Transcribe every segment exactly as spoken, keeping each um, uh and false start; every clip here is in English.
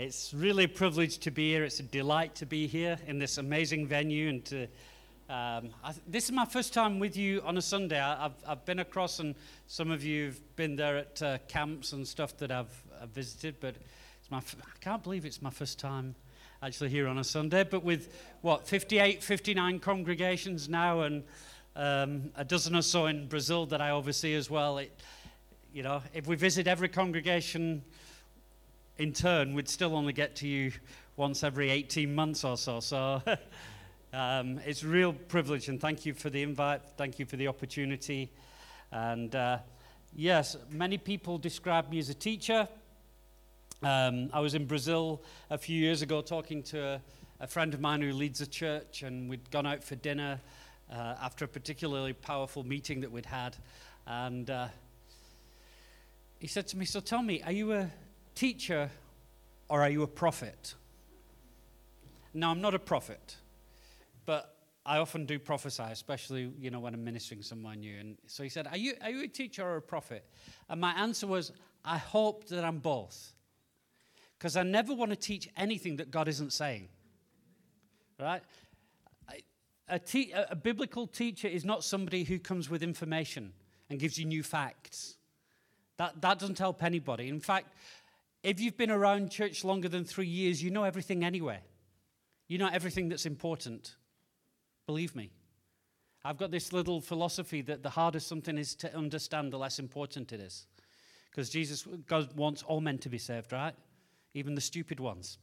It's really a privilege to be here. It's a delight to be here in this amazing venue. And to, um, I, this is my first time with you on a Sunday. I, I've, I've been across, and some of you have been there at uh, camps and stuff that I've, I've visited. But it's my, I can't believe it's my first time actually here on a Sunday. But with, what, fifty-eight, fifty-nine congregations now, and um, a dozen or so in Brazil that I oversee as well. It, you know, if we visit every congregation in turn, we'd still only get to you once every eighteen months or so. So um, it's a real privilege, and thank you for the invite. Thank you for the opportunity. And uh, yes, many people describe me as a teacher. Um, I was in Brazil a few years ago talking to a, a friend of mine who leads a church, and we'd gone out for dinner uh, after a particularly powerful meeting that we'd had. And uh, he said to me, "So tell me, are you a teacher or are you a prophet?" Now, I'm not a prophet, but I often do prophesy, especially, you know, when I'm ministering someone new. And so he said, are you, are you a teacher or a prophet? And my answer was, I hope that I'm both, because I never want to teach anything that God isn't saying, right? A, te- a biblical teacher is not somebody who comes with information and gives you new facts. That, that doesn't help anybody. In fact, if you've been around church longer than three years, you know everything anyway. You know everything that's important. Believe me. I've got this little philosophy that the harder something is to understand, the less important it is. Because Jesus, God wants all men to be saved, right? Even the stupid ones.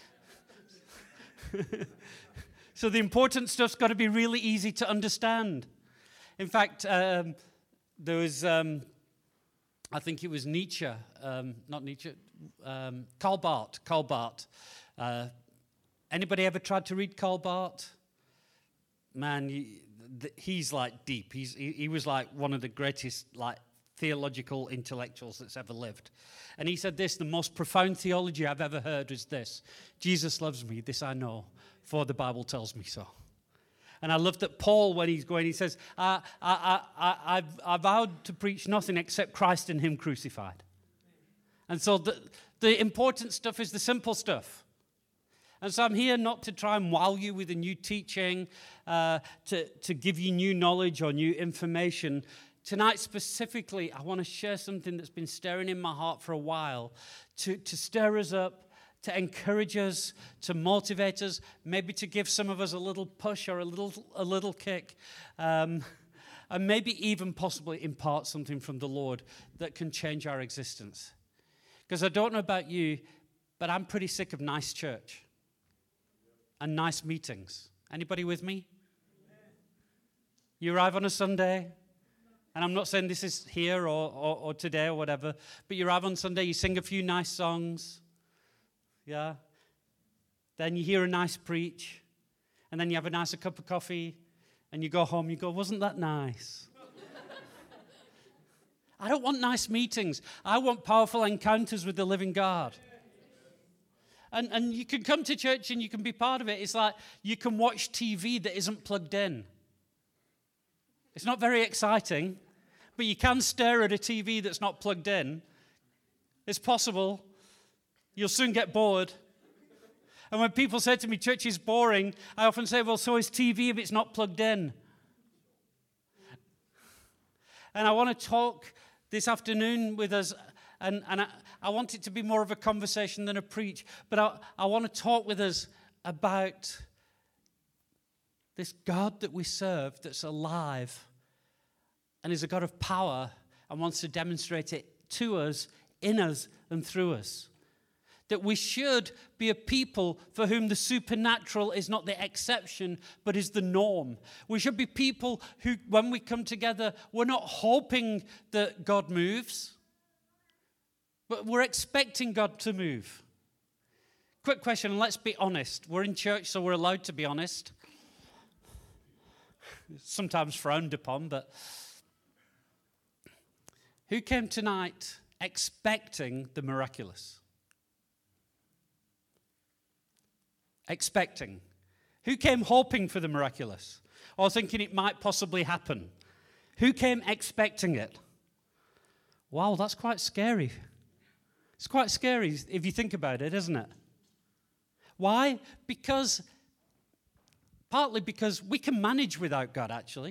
So the important stuff's got to be really easy to understand. In fact, um, there was... Um, I think it was Nietzsche, um, not Nietzsche, um, Karl Barth. Karl Barth. Uh, anybody ever tried to read Karl Barth? Man, you, the, he's like deep. He's, he, he was like one of the greatest like theological intellectuals that's ever lived. And he said this, the most profound theology I've ever heard is this: Jesus loves me, this I know, for the Bible tells me so. And I love that Paul, when he's going, he says, I, I, I, I've, I vowed to preach nothing except Christ and him crucified. And so the, the important stuff is the simple stuff. And so I'm here not to try and wow you with a new teaching, uh, to, to give you new knowledge or new information. Tonight specifically, I want to share something that's been stirring in my heart for a while, to, to stir us up, to encourage us, to motivate us, maybe to give some of us a little push or a little a little kick, um, and maybe even possibly impart something from the Lord that can change our existence. Because I don't know about you, but I'm pretty sick of nice church and nice meetings. Anybody with me? You arrive on a Sunday, and I'm not saying this is here or, or, or today or whatever, but you arrive on Sunday, you sing a few nice songs, yeah. Then you hear a nice preach, and then you have a nicer cup of coffee, and you go home, you go, wasn't that nice? I don't want nice meetings. I want powerful encounters with the living God. And, and you can come to church and you can be part of it. It's like you can watch T V that isn't plugged in. It's not very exciting, but you can stare at a T V that's not plugged in. It's possible. You'll soon get bored. And when people say to me, church is boring, I often say, well, so is T V if it's not plugged in. And I want to talk this afternoon with us, and, and I, I want it to be more of a conversation than a preach, but I, I want to talk with us about this God that we serve that's alive and is a God of power and wants to demonstrate it to us, in us, and through us. That we should be a people for whom the supernatural is not the exception, but is the norm. We should be people who, when we come together, we're not hoping that God moves, but we're expecting God to move. Quick question, and let's be honest. We're in church, so we're allowed to be honest. Sometimes frowned upon, but who came tonight expecting the miraculous? Expecting. Who came hoping for the miraculous or thinking it might possibly happen? Who came expecting it? Wow, that's quite scary. It's quite scary if you think about it, isn't it? Why? Because, partly because we can manage without God, actually.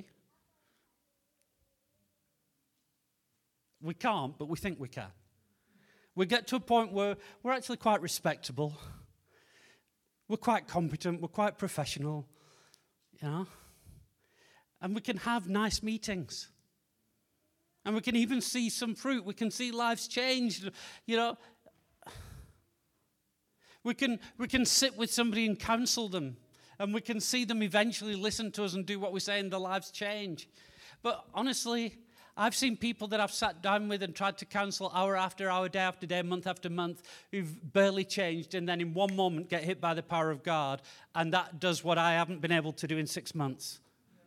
We can't, but we think we can. We get to a point where we're actually quite respectable. We're quite competent. We're quite professional, you know. And we can have nice meetings. And we can even see some fruit. We can see lives changed, you know. We can, we can sit with somebody and counsel them. And we can see them eventually listen to us and do what we say and their lives change. But honestly, I've seen people that I've sat down with and tried to counsel hour after hour, day after day, month after month, who've barely changed and then in one moment get hit by the power of God. And that does what I haven't been able to do in six months.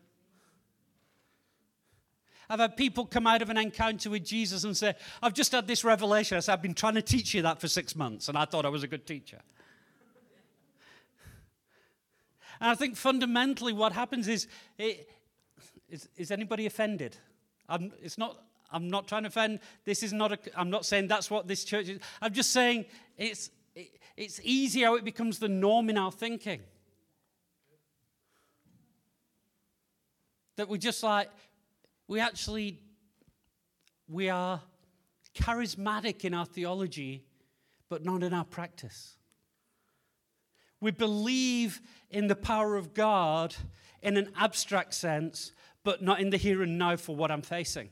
I've had people come out of an encounter with Jesus and say, I've just had this revelation. I said, I've been trying to teach you that for six months, and I thought I was a good teacher. And I think fundamentally what happens is, it, is, is anybody offended? I'm, it's not, I'm not trying to offend. This is not a, I'm not saying that's what this church is. I'm just saying it's, it, it's easy how it becomes the norm in our thinking. That we just like, we actually, we are charismatic in our theology, but not in our practice. We believe in the power of God in an abstract sense, but not in the here and now for what I'm facing.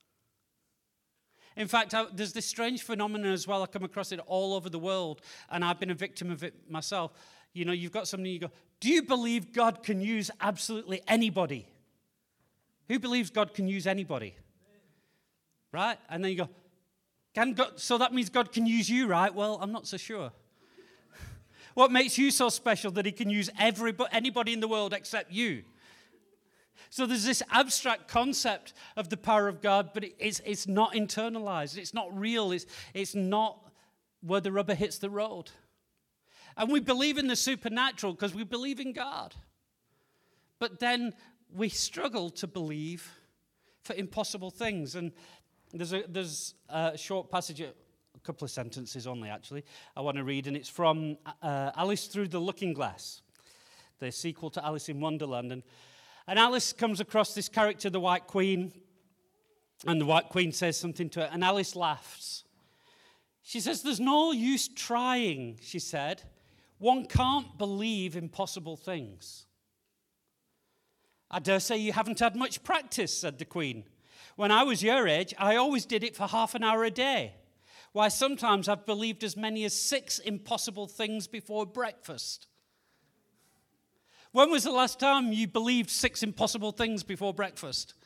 In fact, I, there's this strange phenomenon as well. I come across it all over the world, and I've been a victim of it myself. You know, you've got somebody, you go, do you believe God can use absolutely anybody? Who believes God can use anybody? Right? And then you go, can God, so that means God can use you, right? Well, I'm not so sure. What makes you so special that he can use everybody, anybody in the world except you? So there's this abstract concept of the power of God, but it, it's, it's not internalized. It's not real. It's, it's not where the rubber hits the road. And we believe in the supernatural because we believe in God. But then we struggle to believe for impossible things. And there's a, there's a short passage, a couple of sentences only actually, I want to read, and it's from uh, Alice Through the Looking Glass, the sequel to Alice in Wonderland. And, and Alice comes across this character, the White Queen, and the White Queen says something to her, and Alice laughs. She says, there's no use trying, she said. One can't believe impossible things. I dare say you haven't had much practice, said the Queen. When I was your age, I always did it for half an hour a day. Why, sometimes I've believed as many as six impossible things before breakfast. When was the last time you believed six impossible things before breakfast?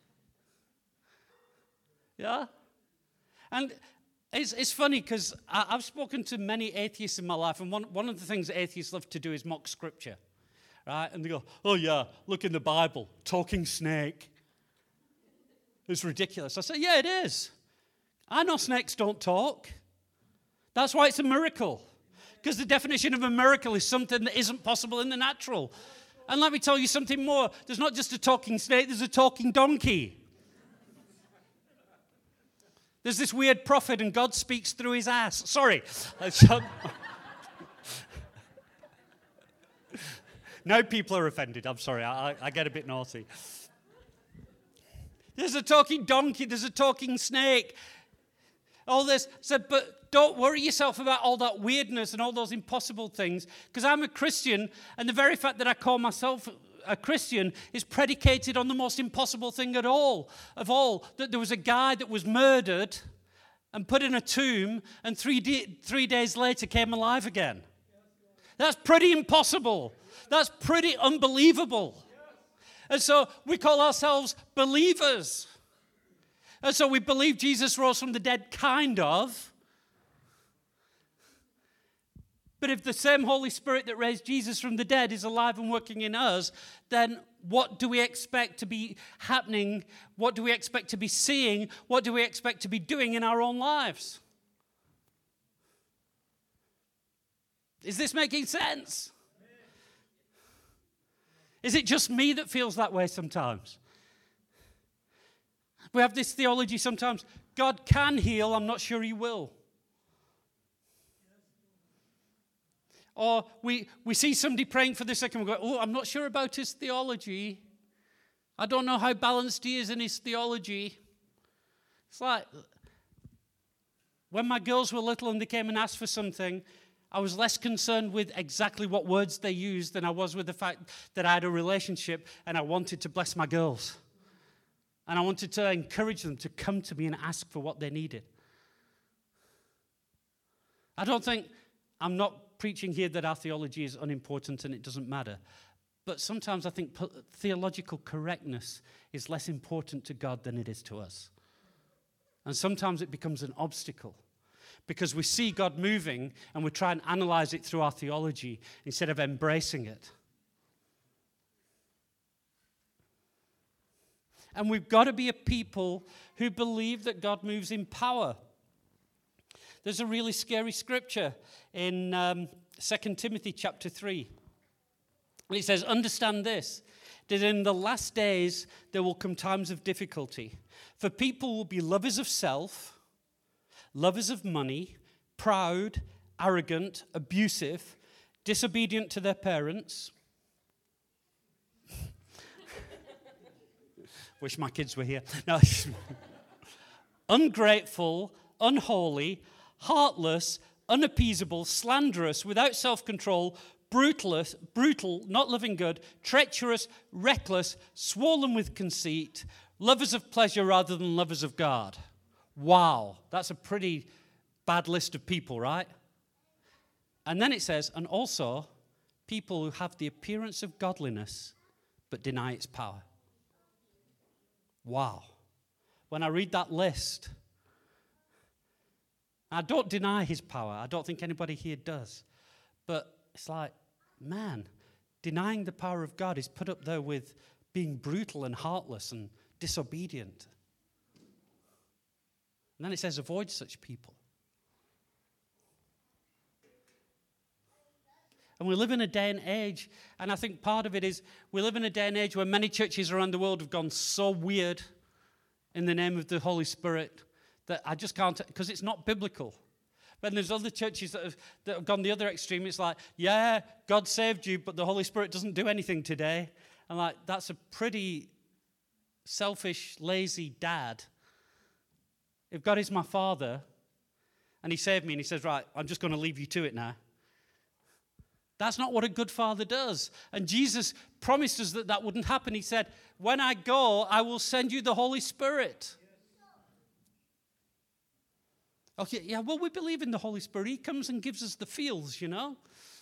Yeah? And it's, it's funny because I've spoken to many atheists in my life, and one, one of the things that atheists love to do is mock Scripture. Right? And they go, oh yeah, look in the Bible, talking snake. It's ridiculous. I say, yeah, it is. I know snakes don't talk. That's why it's a miracle. Because the definition of a miracle is something that isn't possible in the natural. And let me tell you something more. There's not just a talking snake, there's a talking donkey. There's this weird prophet and God speaks through his ass. Sorry. Now people are offended. I'm sorry. I, I get a bit naughty. There's a talking donkey. There's a talking snake. All this. So, but don't worry yourself about all that weirdness and all those impossible things, because I'm a Christian, and the very fact that I call myself a Christian is predicated on the most impossible thing at all, of all, that there was a guy that was murdered and put in a tomb, and three, de- three days later came alive again. That's pretty impossible. That's pretty unbelievable. And so we call ourselves believers. And so we believe Jesus rose from the dead, kind of. But if the same Holy Spirit that raised Jesus from the dead is alive and working in us, then what do we expect to be happening? What do we expect to be seeing? What do we expect to be doing in our own lives? Is this making sense? Is it just me that feels that way sometimes? We have this theology sometimes, God can heal, I'm not sure he will. Or we, we see somebody praying for the sick and we go, oh, I'm not sure about his theology. I don't know how balanced he is in his theology. It's like, when my girls were little and they came and asked for something, I was less concerned with exactly what words they used than I was with the fact that I had a relationship and I wanted to bless my girls. And I wanted to encourage them to come to me and ask for what they needed. I don't think, I'm not preaching here that our theology is unimportant and it doesn't matter. But sometimes I think theological correctness is less important to God than it is to us. And sometimes it becomes an obstacle because we see God moving and we try and analyze it through our theology instead of embracing it. And we've got to be a people who believe that God moves in power. There's a really scary scripture in um, Second Timothy chapter three. And it says, understand this, that in the last days there will come times of difficulty. For people will be lovers of self, lovers of money, proud, arrogant, abusive, disobedient to their parents. Wish my kids were here. No. Ungrateful, unholy, heartless, unappeasable, slanderous, without self-control, brutal, brutal, not loving good, treacherous, reckless, swollen with conceit, lovers of pleasure rather than lovers of God. Wow, that's a pretty bad list of people, right? And then it says, and also people who have the appearance of godliness but deny its power. Wow. When I read that list, I don't deny his power. I don't think anybody here does. But it's like, man, denying the power of God is put up there with being brutal and heartless and disobedient. And then it says, avoid such people. And we live in a day and age, and I think part of it is we live in a day and age where many churches around the world have gone so weird in the name of the Holy Spirit that I just can't, because it's not biblical. But there's other churches that have, that have gone the other extreme. It's like, yeah, God saved you, but the Holy Spirit doesn't do anything today. And like, that's a pretty selfish, lazy dad. If God is my father, and he saved me, and he says, right, I'm just going to leave you to it now. That's not what a good father does. And Jesus promised us that that wouldn't happen. He said, when I go, I will send you the Holy Spirit. Okay, yeah, well, we believe in the Holy Spirit. He comes and gives us the feels, you know.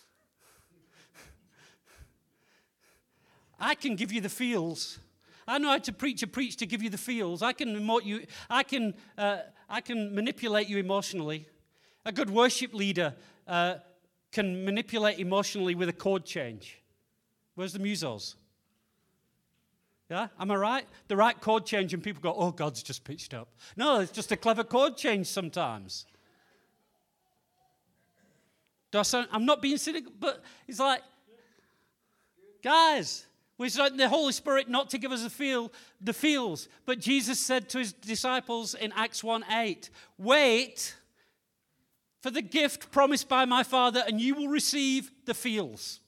I can give you the feels. I know how to preach a preach to give you the feels. I can emote you. I can, uh, I can manipulate you emotionally. A good worship leader uh, can manipulate emotionally with a chord change. Where's the musos? Yeah, am I right? The right chord change and people go, oh, God's just pitched up. No, it's just a clever chord change sometimes. Do I sound, I'm not being cynical, but it's like, guys, we're expecting the Holy Spirit not to give us a feel, the feels. But Jesus said to his disciples in Acts one eight, wait for the gift promised by my Father, and you will receive the feels.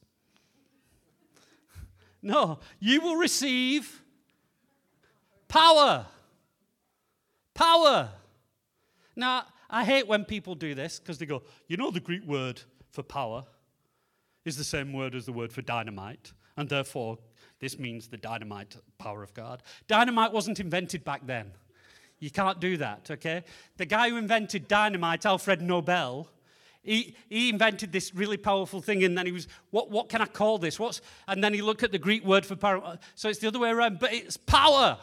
No, you will receive power. Power. Now, I hate when people do this because they go, you know, the Greek word for power is the same word as the word for dynamite, and therefore this means the dynamite power of God. Dynamite wasn't invented back then. You can't do that, okay? The guy who invented dynamite, Alfred Nobel, he, he invented this really powerful thing, and then he was, what, what can I call this? What's? And then he looked at the Greek word for power. So it's the other way around, but it's power.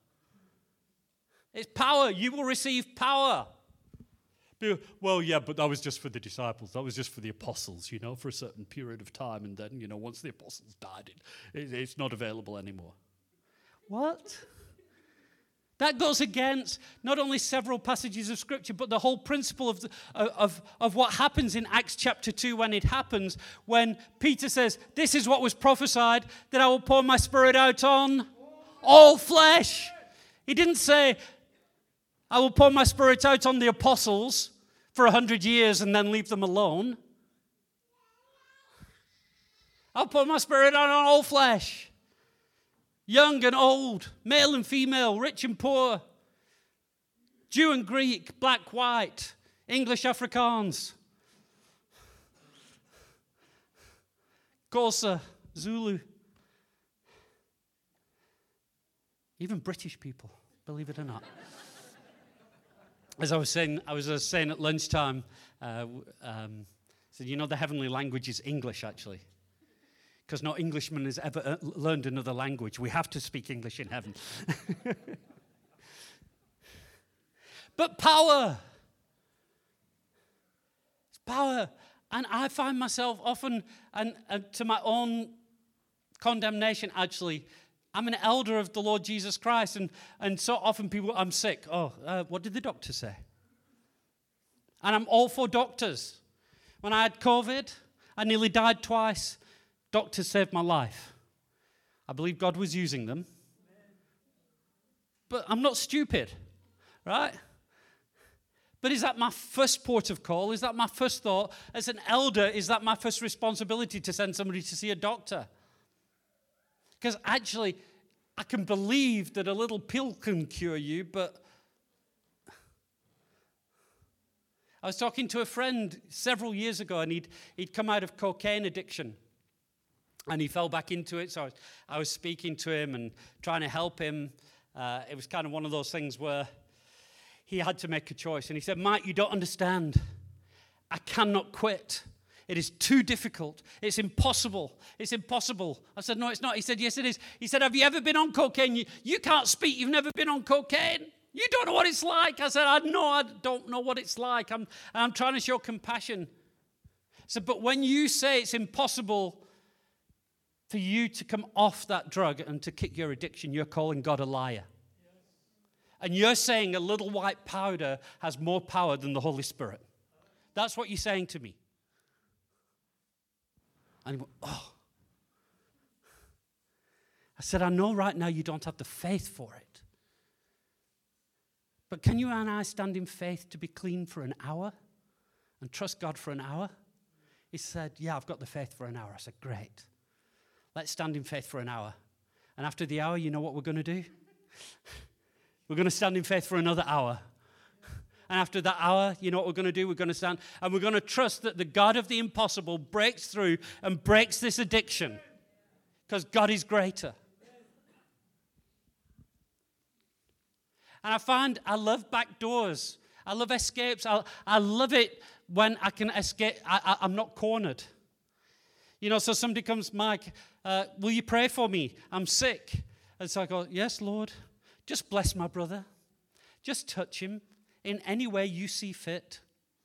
It's power. You will receive power. Well, yeah, but that was just for the disciples. That was just for the apostles, you know, for a certain period of time. And then, you know, once the apostles died, it, it, it's not available anymore. What? That goes against not only several passages of Scripture, but the whole principle of, the, of, of what happens in Acts chapter two when it happens, when Peter says, this is what was prophesied, that I will pour my Spirit out on all flesh. He didn't say, I will pour my Spirit out on the apostles for a hundred years and then leave them alone. I'll pour my spirit out on all flesh. Young and old, male and female, rich and poor, Jew and Greek, black, white, English, Afrikaans, Xhosa, Zulu, even British people, believe it or not. As I was saying, I was uh, saying at lunchtime, uh, um, said, you know, the heavenly language is English, actually. Because no Englishman has ever uh, learned another language. We have to speak English in heaven. But power. It's power. And I find myself often, and, and to my own condemnation, actually, I'm an elder of the Lord Jesus Christ. And, and so often people, I'm sick. Oh, uh, what did the doctor say? And I'm all for doctors. When I had COVID, I nearly died twice. Doctors saved my life. I believe God was using them. But I'm not stupid, right? But is that my first port of call? Is that my first thought? As an elder, is that my first responsibility to send somebody to see a doctor? Because actually, I can believe that a little pill can cure you, but I was talking to a friend several years ago, and he'd, he'd come out of cocaine addiction. And he fell back into it, so I was, I was speaking to him and trying to help him. Uh, it was kind of one of those things where he had to make a choice. And he said, Mike, you don't understand. I cannot quit. It is too difficult. It's impossible. It's impossible. I said, no, it's not. He said, yes, it is. He said, have you ever been on cocaine? You, you can't speak. You've never been on cocaine. You don't know what it's like. I said, I know I don't know what it's like. I'm, I'm trying to show compassion. I said, but when you say it's impossible for you to come off that drug and to kick your addiction, you're calling God a liar. And you're saying a little white powder has more power than the Holy Spirit. That's what you're saying to me. And he went, oh. I said, I know right now you don't have the faith for it. But can you and I stand in faith to be clean for an hour and trust God for an hour? He said, yeah, I've got the faith for an hour. I said, great. Let's stand in faith for an hour. And after the hour, you know what we're going to do? We're going to stand in faith for another hour. And after that hour, you know what we're going to do? We're going to stand and we're going to trust that the God of the impossible breaks through and breaks this addiction. Because God is greater. And I find I love back doors. I love escapes. I, I love it when I can escape. I, I, I'm not cornered. You know, so somebody comes, Mike, uh, will you pray for me? I'm sick. And so I go, yes, Lord, just bless my brother. Just touch him in any way you see fit.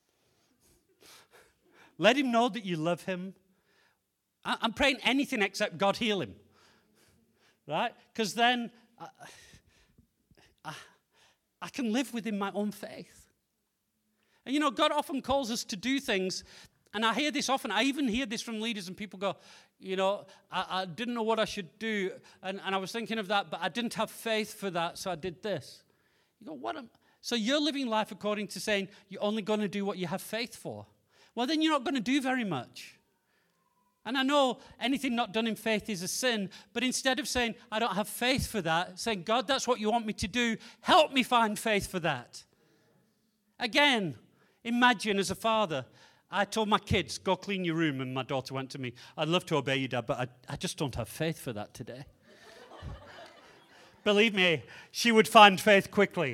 Let him know that you love him. I, I'm praying anything except God heal him. Right? Because then I, I, I can live within my own faith. And you know, God often calls us to do things. And I hear this often. I even hear this from leaders, and people go, you know, I, I didn't know what I should do, and, and I was thinking of that, but I didn't have faith for that, so I did this. You go, what? Am, so you're living life according to saying you're only going to do what you have faith for. Well, then you're not going to do very much. And I know anything not done in faith is a sin, but instead of saying, I don't have faith for that, saying, God, that's what you want me to do, help me find faith for that. Again, imagine as a father, I told my kids, go clean your room, and my daughter went to me, I'd love to obey you, Dad, but I, I just don't have faith for that today. Believe me, she would find faith quickly.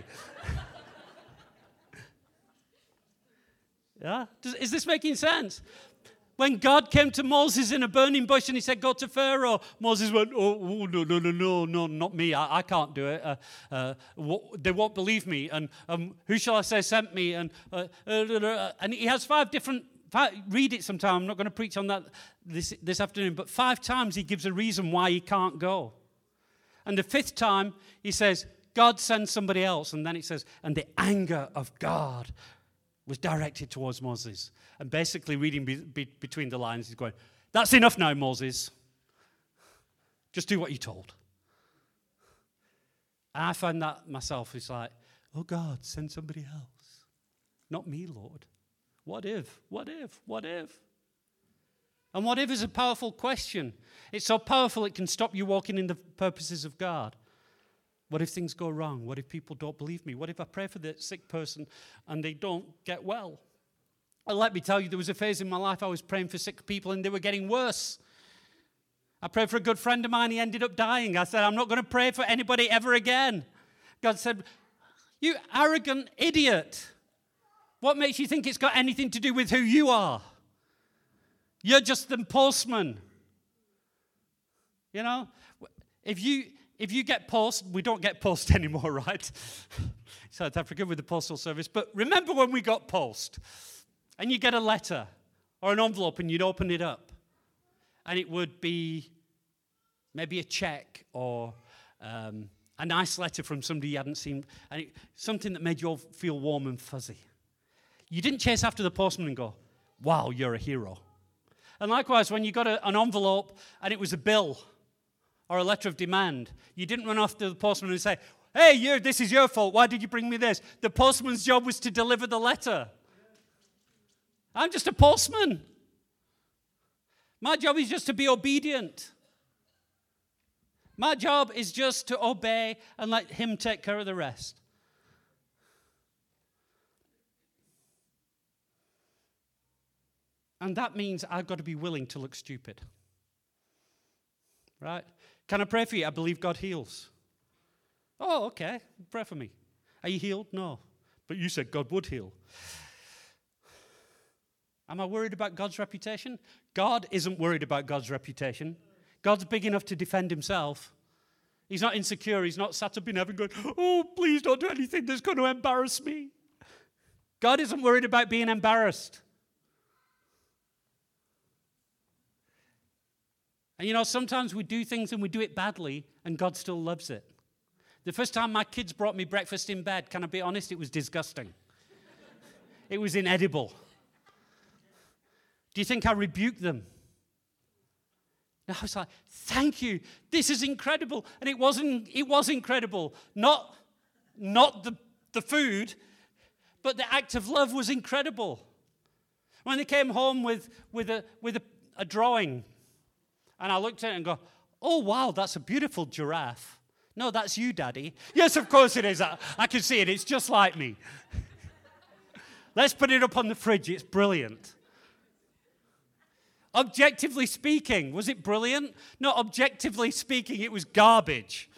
Yeah? Does, is this making sense? When God came to Moses in a burning bush and he said, go to Pharaoh, Moses went, oh, oh no, no, no, no, no, not me. I, I can't do it. Uh, uh, what, they won't believe me. And um, who shall I say sent me? And uh, uh, and he has five different, five, read it sometime. I'm not going to preach on that this, this afternoon. But five times he gives a reason why he can't go. And the fifth time he says, God sends somebody else. And then it says, and the anger of God was directed towards Moses. And basically reading be, be, between the lines, he's going, that's enough now, Moses. Just do what you're told. And I find that myself, it's like, oh God, send somebody else. Not me, Lord. What if? What if? What if? And what if is a powerful question? It's so powerful it can stop you walking in the purposes of God. What if things go wrong? What if people don't believe me? What if I pray for the sick person and they don't get well? Well, let me tell you, there was a phase in my life I was praying for sick people and they were getting worse. I prayed for a good friend of mine, he ended up dying. I said, I'm not going to pray for anybody ever again. God said, you arrogant idiot. What makes you think it's got anything to do with who you are? You're just the postman. You know, if you if you get post, we don't get post anymore, right? South Africa with the postal service. But remember when we got post, and you get a letter or an envelope, and you'd open it up, and it would be maybe a check or um, a nice letter from somebody you hadn't seen, and it, something that made you all feel warm and fuzzy. You didn't chase after the postman and go, wow, you're a hero. And likewise, when you got a, an envelope and it was a bill or a letter of demand, you didn't run after the postman and say, hey, you, this is your fault. Why did you bring me this? The postman's job was to deliver the letter. I'm just a postman. My job is just to be obedient. My job is just to obey and let him take care of the rest. And that means I've got to be willing to look stupid. Right? Can I pray for you? I believe God heals. Oh, okay. Pray for me. Are you healed? No. But you said God would heal. Am I worried about God's reputation? God isn't worried about God's reputation. God's big enough to defend himself. He's not insecure. He's not sat up in heaven going, oh, please don't do anything that's going to embarrass me. God isn't worried about being embarrassed. And you know, sometimes we do things and we do it badly, and God still loves it. The first time my kids brought me breakfast in bed, can I be honest, it was disgusting. It was inedible. Do you think I rebuked them? And I was like, thank you, this is incredible. And it wasn't, it was incredible. Not, not the, the food, but the act of love was incredible. When they came home with, with, a, with a, a drawing, and I looked at it and go, oh, wow, that's a beautiful giraffe. No, that's you, Daddy. Yes, of course it is. I, I can see it. It's just like me. Let's put it up on the fridge. It's brilliant. Objectively speaking, was it brilliant? No, objectively speaking, it was garbage.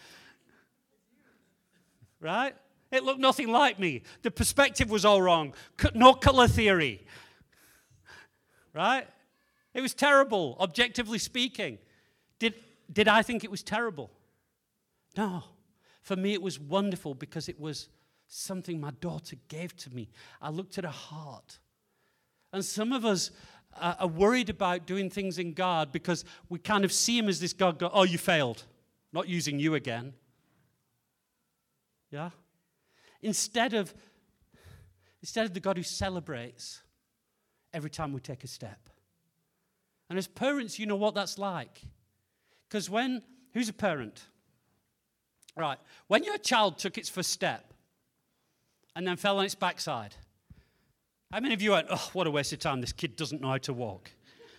Right? It looked nothing like me. The perspective was all wrong. No color theory. Right? It was terrible, objectively speaking. Did, did I think it was terrible? No. For me, it was wonderful because it was something my daughter gave to me. I looked at her heart. And some of us uh, are worried about doing things in God because we kind of see him as this God, go, oh, you failed. Not using you again. Yeah? Instead of, instead of the God who celebrates every time we take a step. And as parents, you know what that's like. Because when, who's a parent? Right, when your child took its first step and then fell on its backside, how many of you went, oh, what a waste of time, this kid doesn't know how to walk?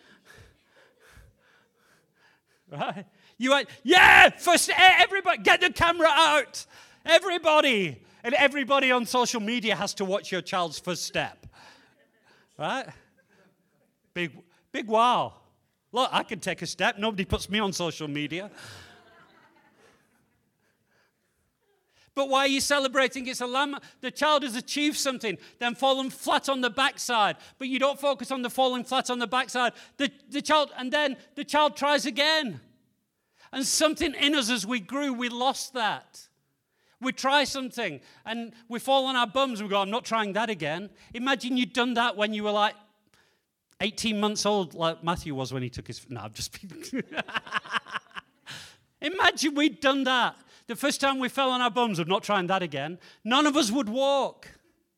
Right? You went, yeah, first, everybody, get the camera out. Everybody. And everybody on social media has to watch your child's first step. Right? Big, big wow. Look, I can take a step. Nobody puts me on social media. But why are you celebrating? It's a lamb. The child has achieved something, then fallen flat on the backside. But you don't focus on the falling flat on the backside. The, the child, and then the child tries again. And something in us as we grew, we lost that. We try something, and we fall on our bums. We go, I'm not trying that again. Imagine you'd done that when you were like eighteen months old, like Matthew was when he took his... No, I'm just... Imagine we'd done that. The first time we fell on our bums, I'm not trying that again. None of us would walk.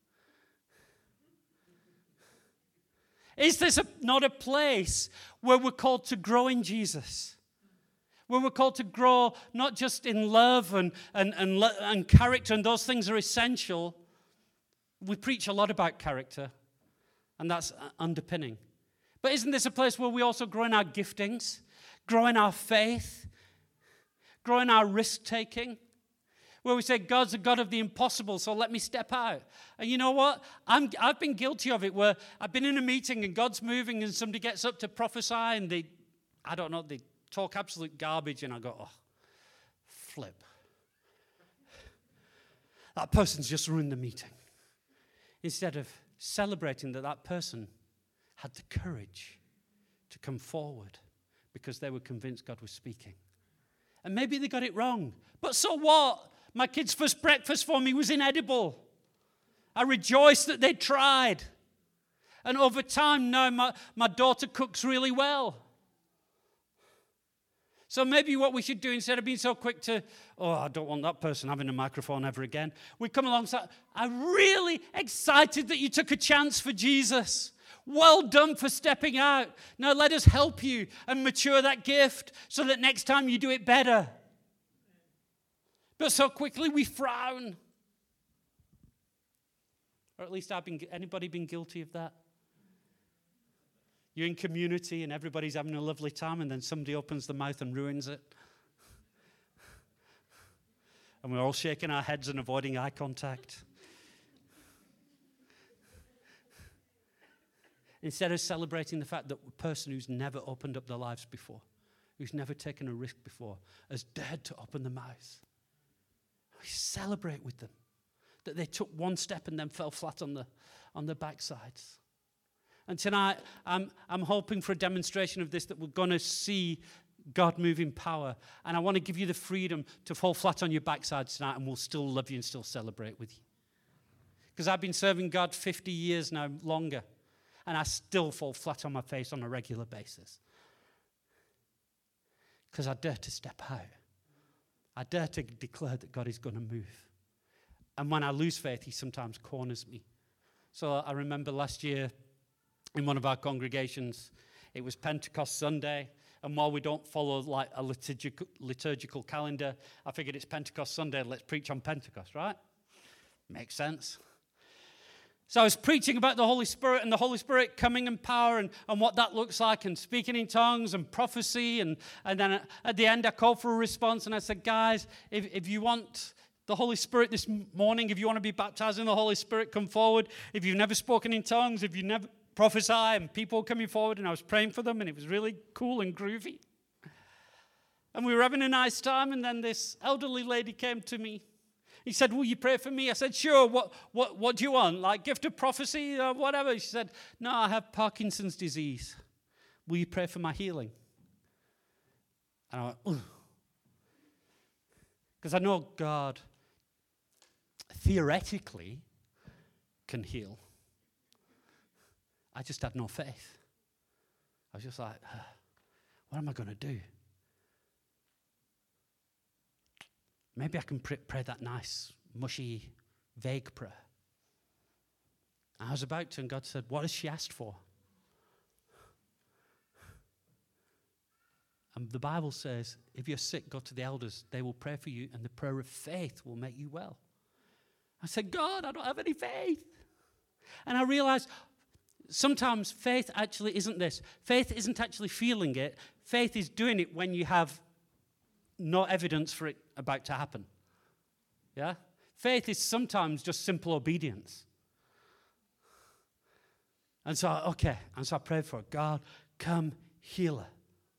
Is this a, not a place where we're called to grow in Jesus? Where we're called to grow not just in love and, and, and, and character, and those things are essential. We preach a lot about character, and that's underpinning. But isn't this a place where we also grow in our giftings, grow in our faith, grow in our risk-taking? Where we say, God's a God of the impossible, so let me step out. And you know what? I'm, I've been guilty of it, where I've been in a meeting and God's moving and somebody gets up to prophesy and they, I don't know, they talk absolute garbage and I go, oh, flip. That person's just ruined the meeting. Instead of celebrating that that person had the courage to come forward because they were convinced God was speaking. And maybe they got it wrong. But so what? My kid's first breakfast for me was inedible. I rejoiced that they tried. And over time now my, my daughter cooks really well. So maybe what we should do, instead of being so quick to, oh, I don't want that person having a microphone ever again, we come alongside, I'm really excited that you took a chance for Jesus. Well done for stepping out. Now let us help you and mature that gift so that next time you do it better. But so quickly we frown. Or at least I've been, anybody been guilty of that? You're in community and everybody's having a lovely time and then somebody opens the mouth and ruins it. And we're all shaking our heads and avoiding eye contact. Instead of celebrating the fact that a person who's never opened up their lives before, who's never taken a risk before, has dared to open the mouth. We celebrate with them that they took one step and then fell flat on the on their backsides. And tonight, I'm, I'm hoping for a demonstration of this, that we're going to see God move in power. And I want to give you the freedom to fall flat on your backside tonight, and we'll still love you and still celebrate with you. Because I've been serving God fifty years now, longer, and I still fall flat on my face on a regular basis. Because I dare to step out. I dare to declare that God is going to move. And when I lose faith, he sometimes corners me. So I remember last year in one of our congregations, it was Pentecost Sunday. And while we don't follow like a liturgical, liturgical calendar, I figured it's Pentecost Sunday, let's preach on Pentecost, right? Makes sense. So I was preaching about the Holy Spirit and the Holy Spirit coming in power and, and what that looks like, and speaking in tongues and prophecy. And, and then at the end, I called for a response and I said, guys, if, if you want the Holy Spirit this morning, if you want to be baptized in the Holy Spirit, come forward. If you've never spoken in tongues, if you never prophesy, and people coming forward, and I was praying for them, and it was really cool and groovy. And we were having a nice time, and then this elderly lady came to me. He said, will you pray for me? I said, sure. What what what do you want? Like gift of prophecy or whatever? She said, no, I have Parkinson's disease. Will you pray for my healing? And I went, ugh. Because I know God theoretically can heal. I just had no faith. I was just like, what am I going to do? Maybe I can pray, pray that nice, mushy, vague prayer. I was about to, and God said, what has she asked for? And the Bible says, if you're sick, go to the elders. They will pray for you, and the prayer of faith will make you well. I said, God, I don't have any faith. And I realized sometimes faith actually isn't this. Faith isn't actually feeling it. Faith is doing it when you have no evidence for it about to happen. Yeah? Faith is sometimes just simple obedience. And so, okay, and so I prayed for her. God, come heal her.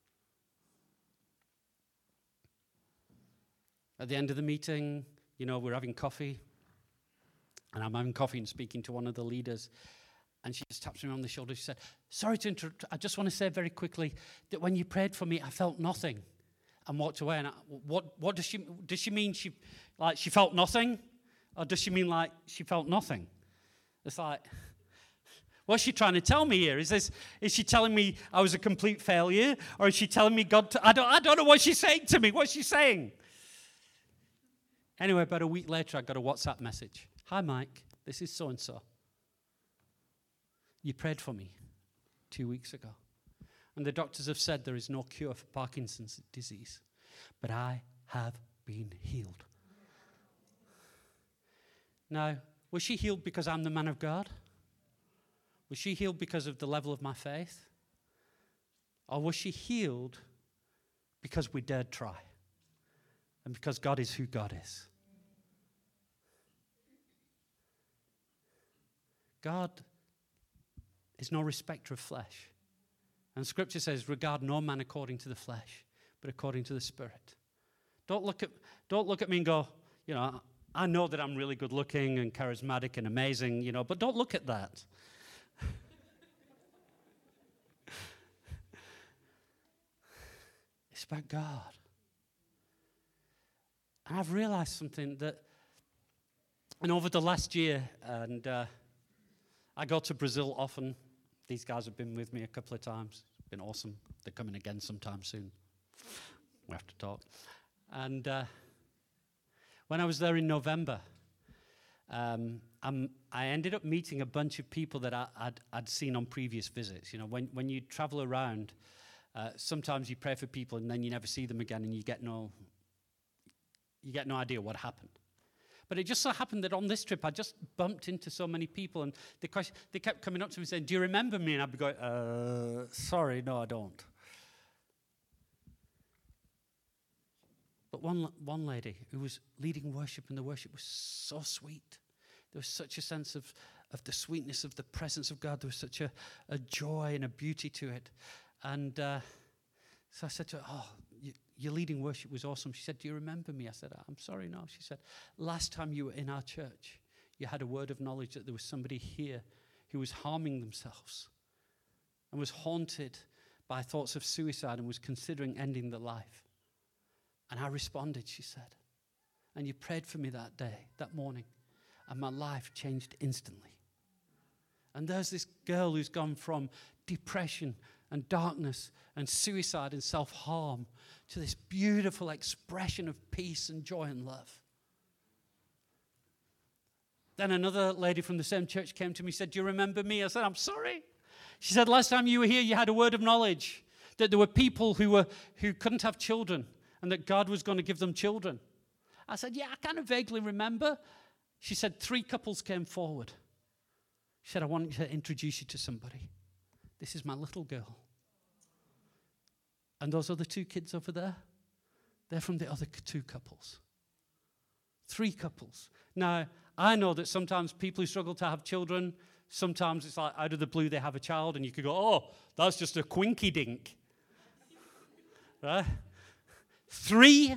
At the end of the meeting, you know, we're having coffee. And I'm having coffee and speaking to one of the leaders. And she just taps me on the shoulder. She said, sorry to interrupt. I just want to say very quickly that when you prayed for me, I felt nothing. And walked away. And I, what what does she does she mean? She like she felt nothing, or does she mean like she felt nothing? It's like, what's she trying to tell me here? Is this is she telling me I was a complete failure, or is she telling me God? To, I don't I don't know what she's saying to me. What's she saying? Anyway, about a week later, I got a WhatsApp message. Hi, Mike. This is so and so. You prayed for me two weeks ago. And the doctors have said there is no cure for Parkinson's disease. But I have been healed. Now, was she healed because I'm the man of God? Was she healed because of the level of my faith? Or was she healed because we dared try? And because God is who God is? God is no respecter of flesh. And Scripture says, regard no man according to the flesh, but according to the Spirit. Don't look at, don't look at me and go, you know, I know that I'm really good looking and charismatic and amazing, you know, but don't look at that. It's about God. And I've realized something that, and over the last year, and uh, I go to Brazil often. These guys have been with me a couple of times. It's been awesome. They're coming again sometime soon. We have to talk. And uh, when I was there in November, um, I'm, I ended up meeting a bunch of people that I, I'd, I'd seen on previous visits. You know, when, when you travel around, uh, sometimes you pray for people and then you never see them again and you get no, you get no idea what happened. But it just so happened that on this trip, I just bumped into so many people, and they, question, they kept coming up to me saying, do you remember me? And I'd be going, uh, sorry, no, I don't. But one, one lady who was leading worship, and the worship was so sweet. There was such a sense of, of the sweetness of the presence of God. There was such a, a joy and a beauty to it. And uh, so I said to her, oh, you, your leading worship was awesome. She said, do you remember me? I said, I'm sorry, no. She said, last time you were in our church, you had a word of knowledge that there was somebody here who was harming themselves and was haunted by thoughts of suicide and was considering ending their life. And I responded, she said, and you prayed for me that day, that morning, and my life changed instantly. And there's this girl who's gone from depression and darkness and suicide and self-harm to this beautiful expression of peace and joy and love. Then another lady from the same church came to me and said, do you remember me? I said, I'm sorry. She said, last time you were here, you had a word of knowledge that there were people who were who couldn't have children and that God was going to give them children. I said, yeah, I kind of vaguely remember. She said, three couples came forward. She said, I want to introduce you to somebody. This is my little girl. And those other two kids over there, they're from the other two couples. Three couples. Now, I know that sometimes people who struggle to have children, sometimes it's like out of the blue they have a child and you could go, oh, that's just a quinky dink. Right? Three.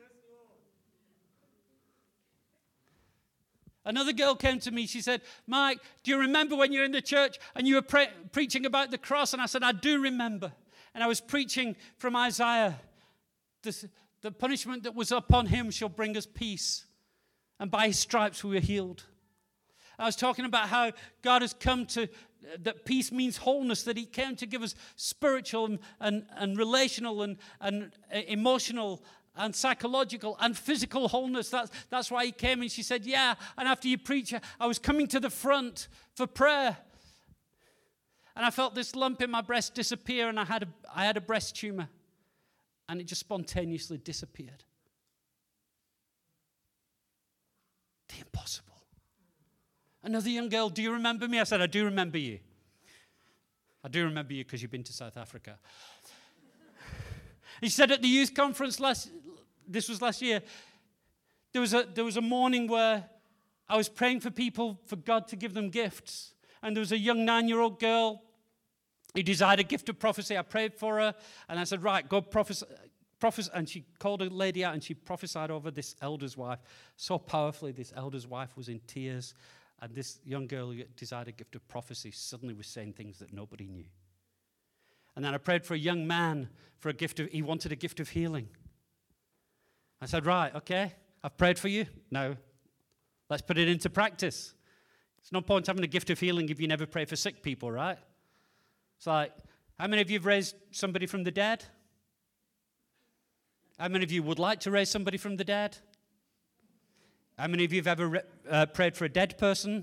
Another girl came to me. She said, Mike, do you remember when you were in the church and you were pre- preaching about the cross? And I said, I do remember. And I was preaching from Isaiah. This, the punishment that was upon him shall bring us peace. And by his stripes we were healed. I was talking about how God has come to, that peace means wholeness, that he came to give us spiritual and, and, and relational and, and emotional and psychological and physical wholeness. That's, that's why he came. And she said, yeah, and after you preach, I was coming to the front for prayer. And I felt this lump in my breast disappear, and I had a, I had a breast tumor. And it just spontaneously disappeared. The impossible. Another young girl, do you remember me? I said, I do remember you. I do remember you because you've been to South Africa. He said at the youth conference last, this was last year, there was a there was a morning where I was praying for people, for God to give them gifts. And there was a young nine-year-old girl who desired a gift of prophecy. I prayed for her, and I said, right, go prophesy. Prophes- and she called a lady out, and she prophesied over this elder's wife. So powerfully, this elder's wife was in tears. And this young girl who desired a gift of prophecy suddenly was saying things that nobody knew. And then I prayed for a young man for a gift of, he wanted a gift of healing. I said, right, okay, I've prayed for you. Now, let's put it into practice. It's no point having a gift of healing if you never pray for sick people, right? It's like, how many of you have raised somebody from the dead? How many of you would like to raise somebody from the dead? How many of you have ever re- uh, prayed for a dead person?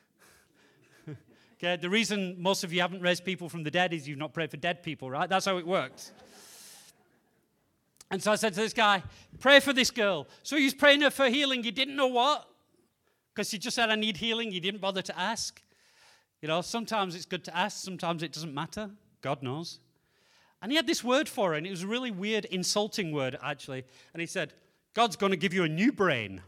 Okay, the reason most of you haven't raised people from the dead is you've not prayed for dead people, right? That's how it works. And so I said to this guy, pray for this girl. So he was praying her for healing. You didn't know what? Because she just said, I need healing. You didn't bother to ask. You know, sometimes it's good to ask. Sometimes it doesn't matter. God knows. And he had this word for it, and it was a really weird, insulting word, actually. And he said, God's going to give you a new brain.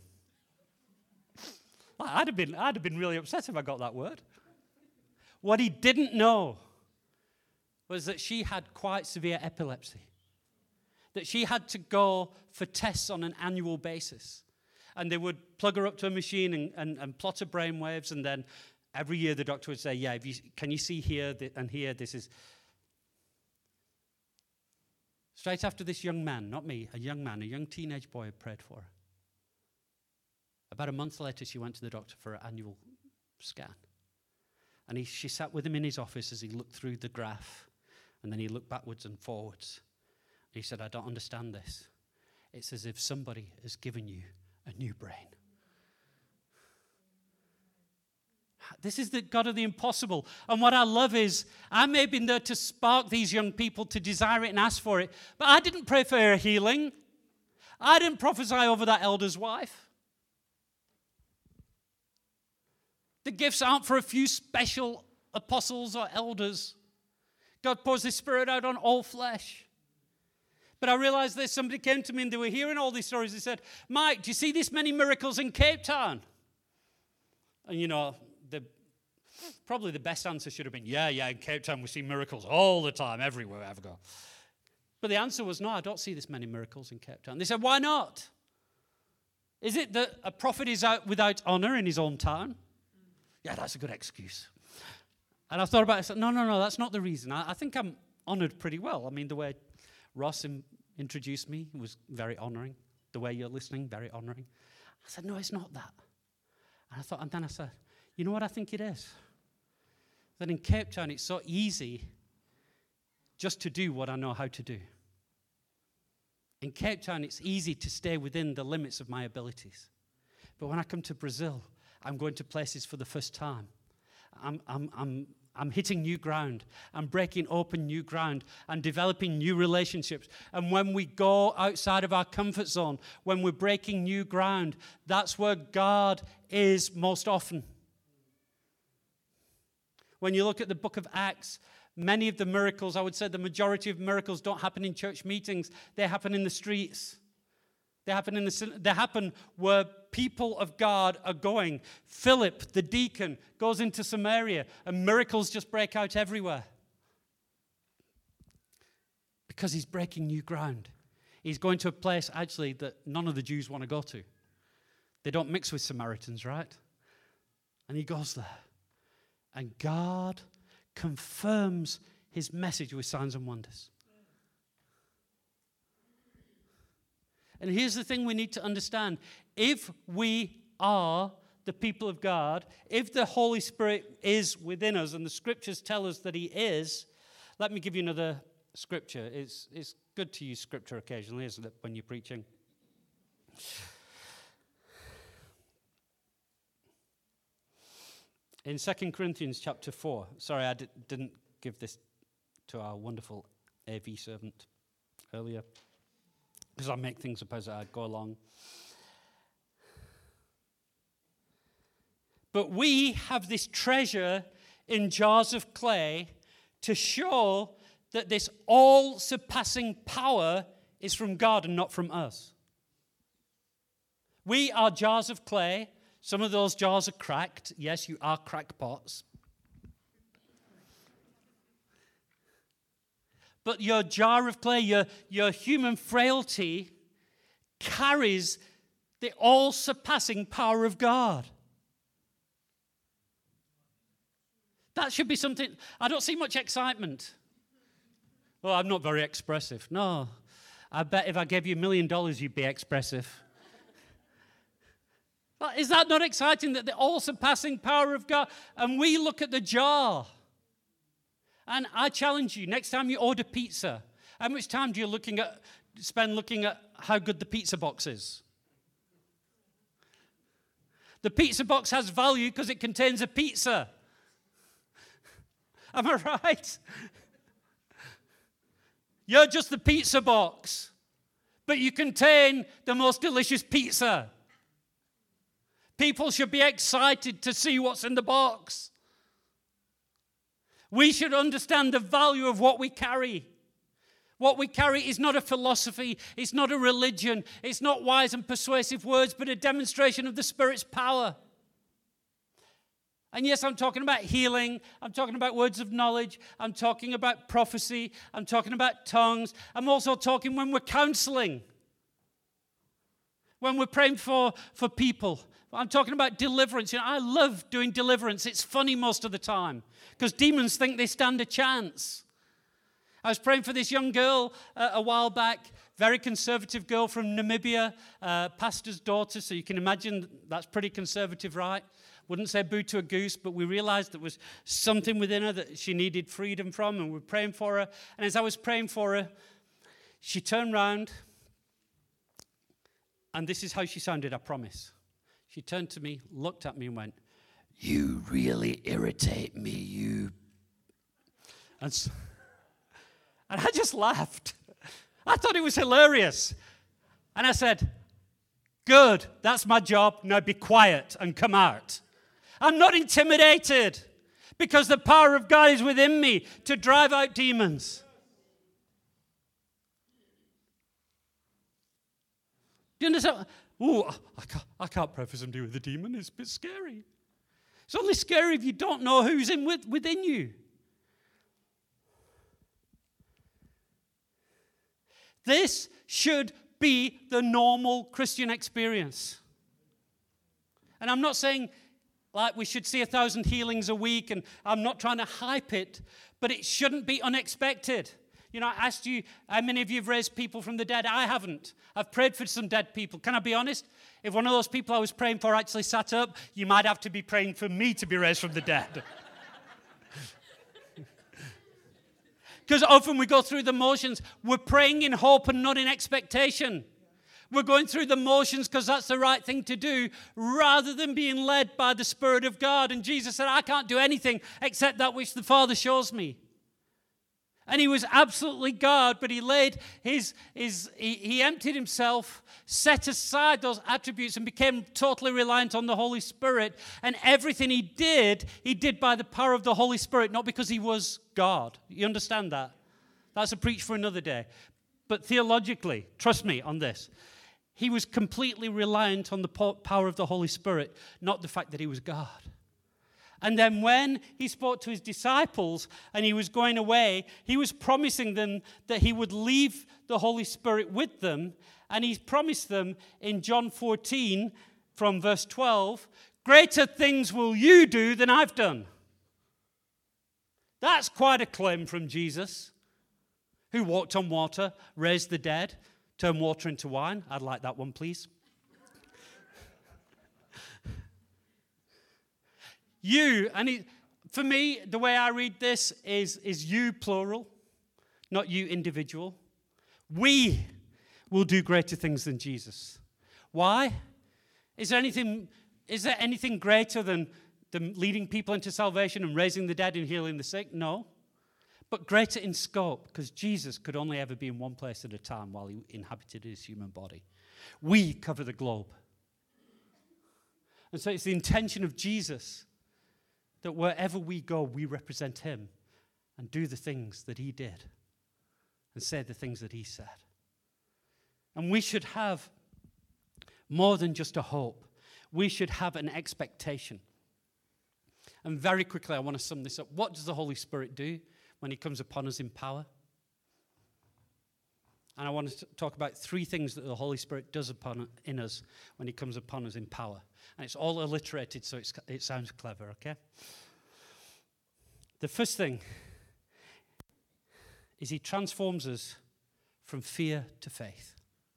I'd have been, I'd have been really upset if I got that word. What he didn't know was that she had quite severe epilepsy, that she had to go for tests on an annual basis. And they would plug her up to a machine and, and, and plot her brain waves, and then every year the doctor would say, yeah, if you, can you see here and here, this is... Straight after this young man, not me, a young man, a young teenage boy had prayed for her. About a month later, she went to the doctor for an annual scan. And he, she sat with him in his office as he looked through the graph, and then he looked backwards and forwards. And he said, I don't understand this. It's as if somebody has given you a new brain. This is the God of the impossible. And what I love is, I may have been there to spark these young people to desire it and ask for it, but I didn't pray for her healing. I didn't prophesy over that elder's wife. The gifts aren't for a few special apostles or elders. God pours His Spirit out on all flesh. But I realized that somebody came to me and they were hearing all these stories. They said, Mike, do you see this many miracles in Cape Town? And you know, the, probably the best answer should have been, yeah, yeah, in Cape Town we see miracles all the time, everywhere I ever go. But the answer was, no, I don't see this many miracles in Cape Town. They said, why not? Is it that a prophet is out without honor in his own town? Yeah, that's a good excuse. And I thought about it, I said, no, no, no, that's not the reason. I, I think I'm honored pretty well. I mean, the way Ross in, introduced me was very honoring. The way you're listening, very honoring. I said, no, it's not that. And I thought, and then I said, you know what I think it is? That in Cape Town, it's so easy just to do what I know how to do. In Cape Town, it's easy to stay within the limits of my abilities. But when I come to Brazil, I'm going to places for the first time. I'm, I'm, I'm, I'm hitting new ground. I'm breaking open new ground and developing new relationships. And when we go outside of our comfort zone, when we're breaking new ground, that's where God is most often. When you look at the book of Acts, many of the miracles, I would say the majority of miracles don't happen in church meetings. They happen in the streets. They happen in the they happen where people of God are going. Philip, the deacon, goes into Samaria, and miracles just break out everywhere. Because he's breaking new ground. He's going to a place, actually, that none of the Jews want to go to. They don't mix with Samaritans, right? And he goes there. And God confirms His message with signs and wonders. And here's the thing we need to understand. If we are the people of God, if the Holy Spirit is within us, and the scriptures tell us that He is, let me give you another scripture. It's, it's good to use scripture occasionally, isn't it, when you're preaching? In Second Corinthians chapter four, sorry, I di- didn't give this to our wonderful A V servant earlier, because I make things up as I go along. But we have this treasure in jars of clay to show that this all-surpassing power is from God and not from us. We are jars of clay. Some of those jars are cracked. Yes, you are crackpots. But your jar of clay, your, your human frailty, carries the all-surpassing power of God. That should be something. I don't see much excitement. Well, I'm not very expressive. No. I bet if I gave you a million dollars, you'd be expressive. But is that not exciting, that the all-surpassing power of God? And we look at the jar. And I challenge you, next time you order pizza, how much time do you looking at, spend looking at how good the pizza box is? The pizza box has value because it contains a pizza. Am I right? You're just the pizza box, but you contain the most delicious pizza. People should be excited to see what's in the box. We should understand the value of what we carry. What we carry is not a philosophy, it's not a religion, it's not wise and persuasive words, but a demonstration of the Spirit's power. And yes, I'm talking about healing, I'm talking about words of knowledge, I'm talking about prophecy, I'm talking about tongues, I'm also talking when we're counseling, when we're praying for, for people. I'm talking about deliverance. You know, I love doing deliverance. It's funny most of the time because demons think they stand a chance. I was praying for this young girl uh, a while back, very conservative girl from Namibia, uh, pastor's daughter, so you can imagine that's pretty conservative, right? Wouldn't say boo to a goose, but we realized there was something within her that she needed freedom from, and we were praying for her. And as I was praying for her, she turned round, and this is how she sounded, I promise. She turned to me, looked at me, and went, "You really irritate me, you..." And so, And I just laughed. I thought it was hilarious. And I said, "Good, that's my job. Now be quiet and come out." I'm not intimidated because the power of God is within me to drive out demons. Do you understand? Ooh, I can't, I can't pray for somebody with a demon. It's a bit scary. It's only scary if you don't know who's in with, within you. This should be the normal Christian experience. And I'm not saying like we should see a thousand healings a week, and I'm not trying to hype it, but it shouldn't be unexpected. You know, I asked you, how many of you have raised people from the dead? I haven't. I've prayed for some dead people. Can I be honest? If one of those people I was praying for actually sat up, you might have to be praying for me to be raised from the dead. Because often we go through the motions. We're praying in hope and not in expectation. We're going through the motions because that's the right thing to do, rather than being led by the Spirit of God. And Jesus said, "I can't do anything except that which the Father shows me." And he was absolutely God, but he laid his, his he, he emptied himself, set aside those attributes, and became totally reliant on the Holy Spirit. And everything he did, he did by the power of the Holy Spirit, not because he was God. You understand that? That's a preach for another day. But theologically, trust me on this, he was completely reliant on the power of the Holy Spirit, not the fact that he was God. And then when he spoke to his disciples and he was going away, he was promising them that he would leave the Holy Spirit with them. And he promised them in John fourteen from verse twelve, "Greater things will you do than I've done." That's quite a claim from Jesus, who walked on water, raised the dead, turned water into wine. I'd like that one, please. You, and it, for me, the way I read this is, is you plural, not you individual. We will do greater things than Jesus. Why? Is there anything, is there anything greater than, than leading people into salvation and raising the dead and healing the sick? No. But greater in scope, because Jesus could only ever be in one place at a time while he inhabited his human body. We cover the globe. And so it's the intention of Jesus that wherever we go, we represent him and do the things that he did and say the things that he said. And we should have more than just a hope. We should have an expectation. And very quickly, I want to sum this up. What does the Holy Spirit do when he comes upon us in power? And I want to talk about three things that the Holy Spirit does upon in us when he comes upon us in power. And it's all alliterated, so it's, it sounds clever, okay? The first thing is he transforms us from fear to faith.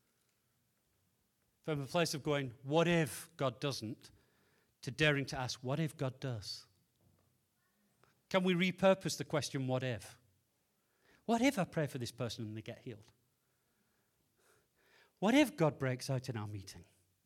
From a place of going, what if God doesn't, to daring to ask, what if God does? Can we repurpose the question, what if? What if I pray for this person and they get healed? What if God breaks out in our meeting?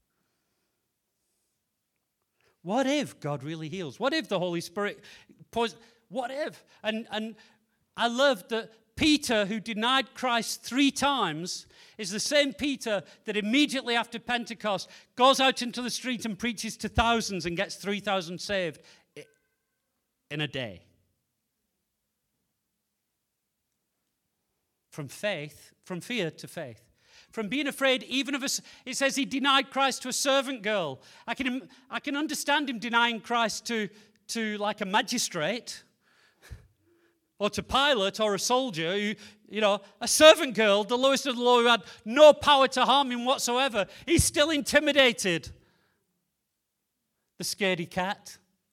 What if God really heals? What if the Holy Spirit pours? What if? And, and I love that Peter, who denied Christ three times, is the same Peter that immediately after Pentecost goes out into the street and preaches to thousands and gets three thousand saved in a day. from faith, from fear to faith. From being afraid even of us, it says he denied Christ to a servant girl. I can, I can understand him denying Christ to, to like a magistrate or to Pilate or a soldier, who, you know, a servant girl, the lowest of the low, who had no power to harm him whatsoever. He's still intimidated. The scaredy cat.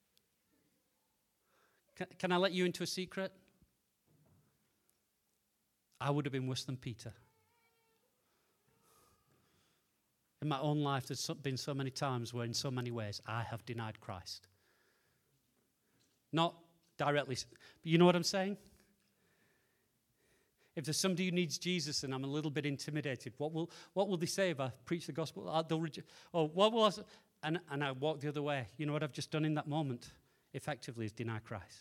Can, can I let you into a secret? I would have been worse than Peter. In my own life, there's been so many times where in so many ways I have denied Christ. Not directly, but you know what I'm saying? If there's somebody who needs Jesus and I'm a little bit intimidated, what will what will they say if I preach the gospel? Uh, they'll reje- or what will I say? And, and I walk the other way. You know what I've just done in that moment? Effectively is deny Christ.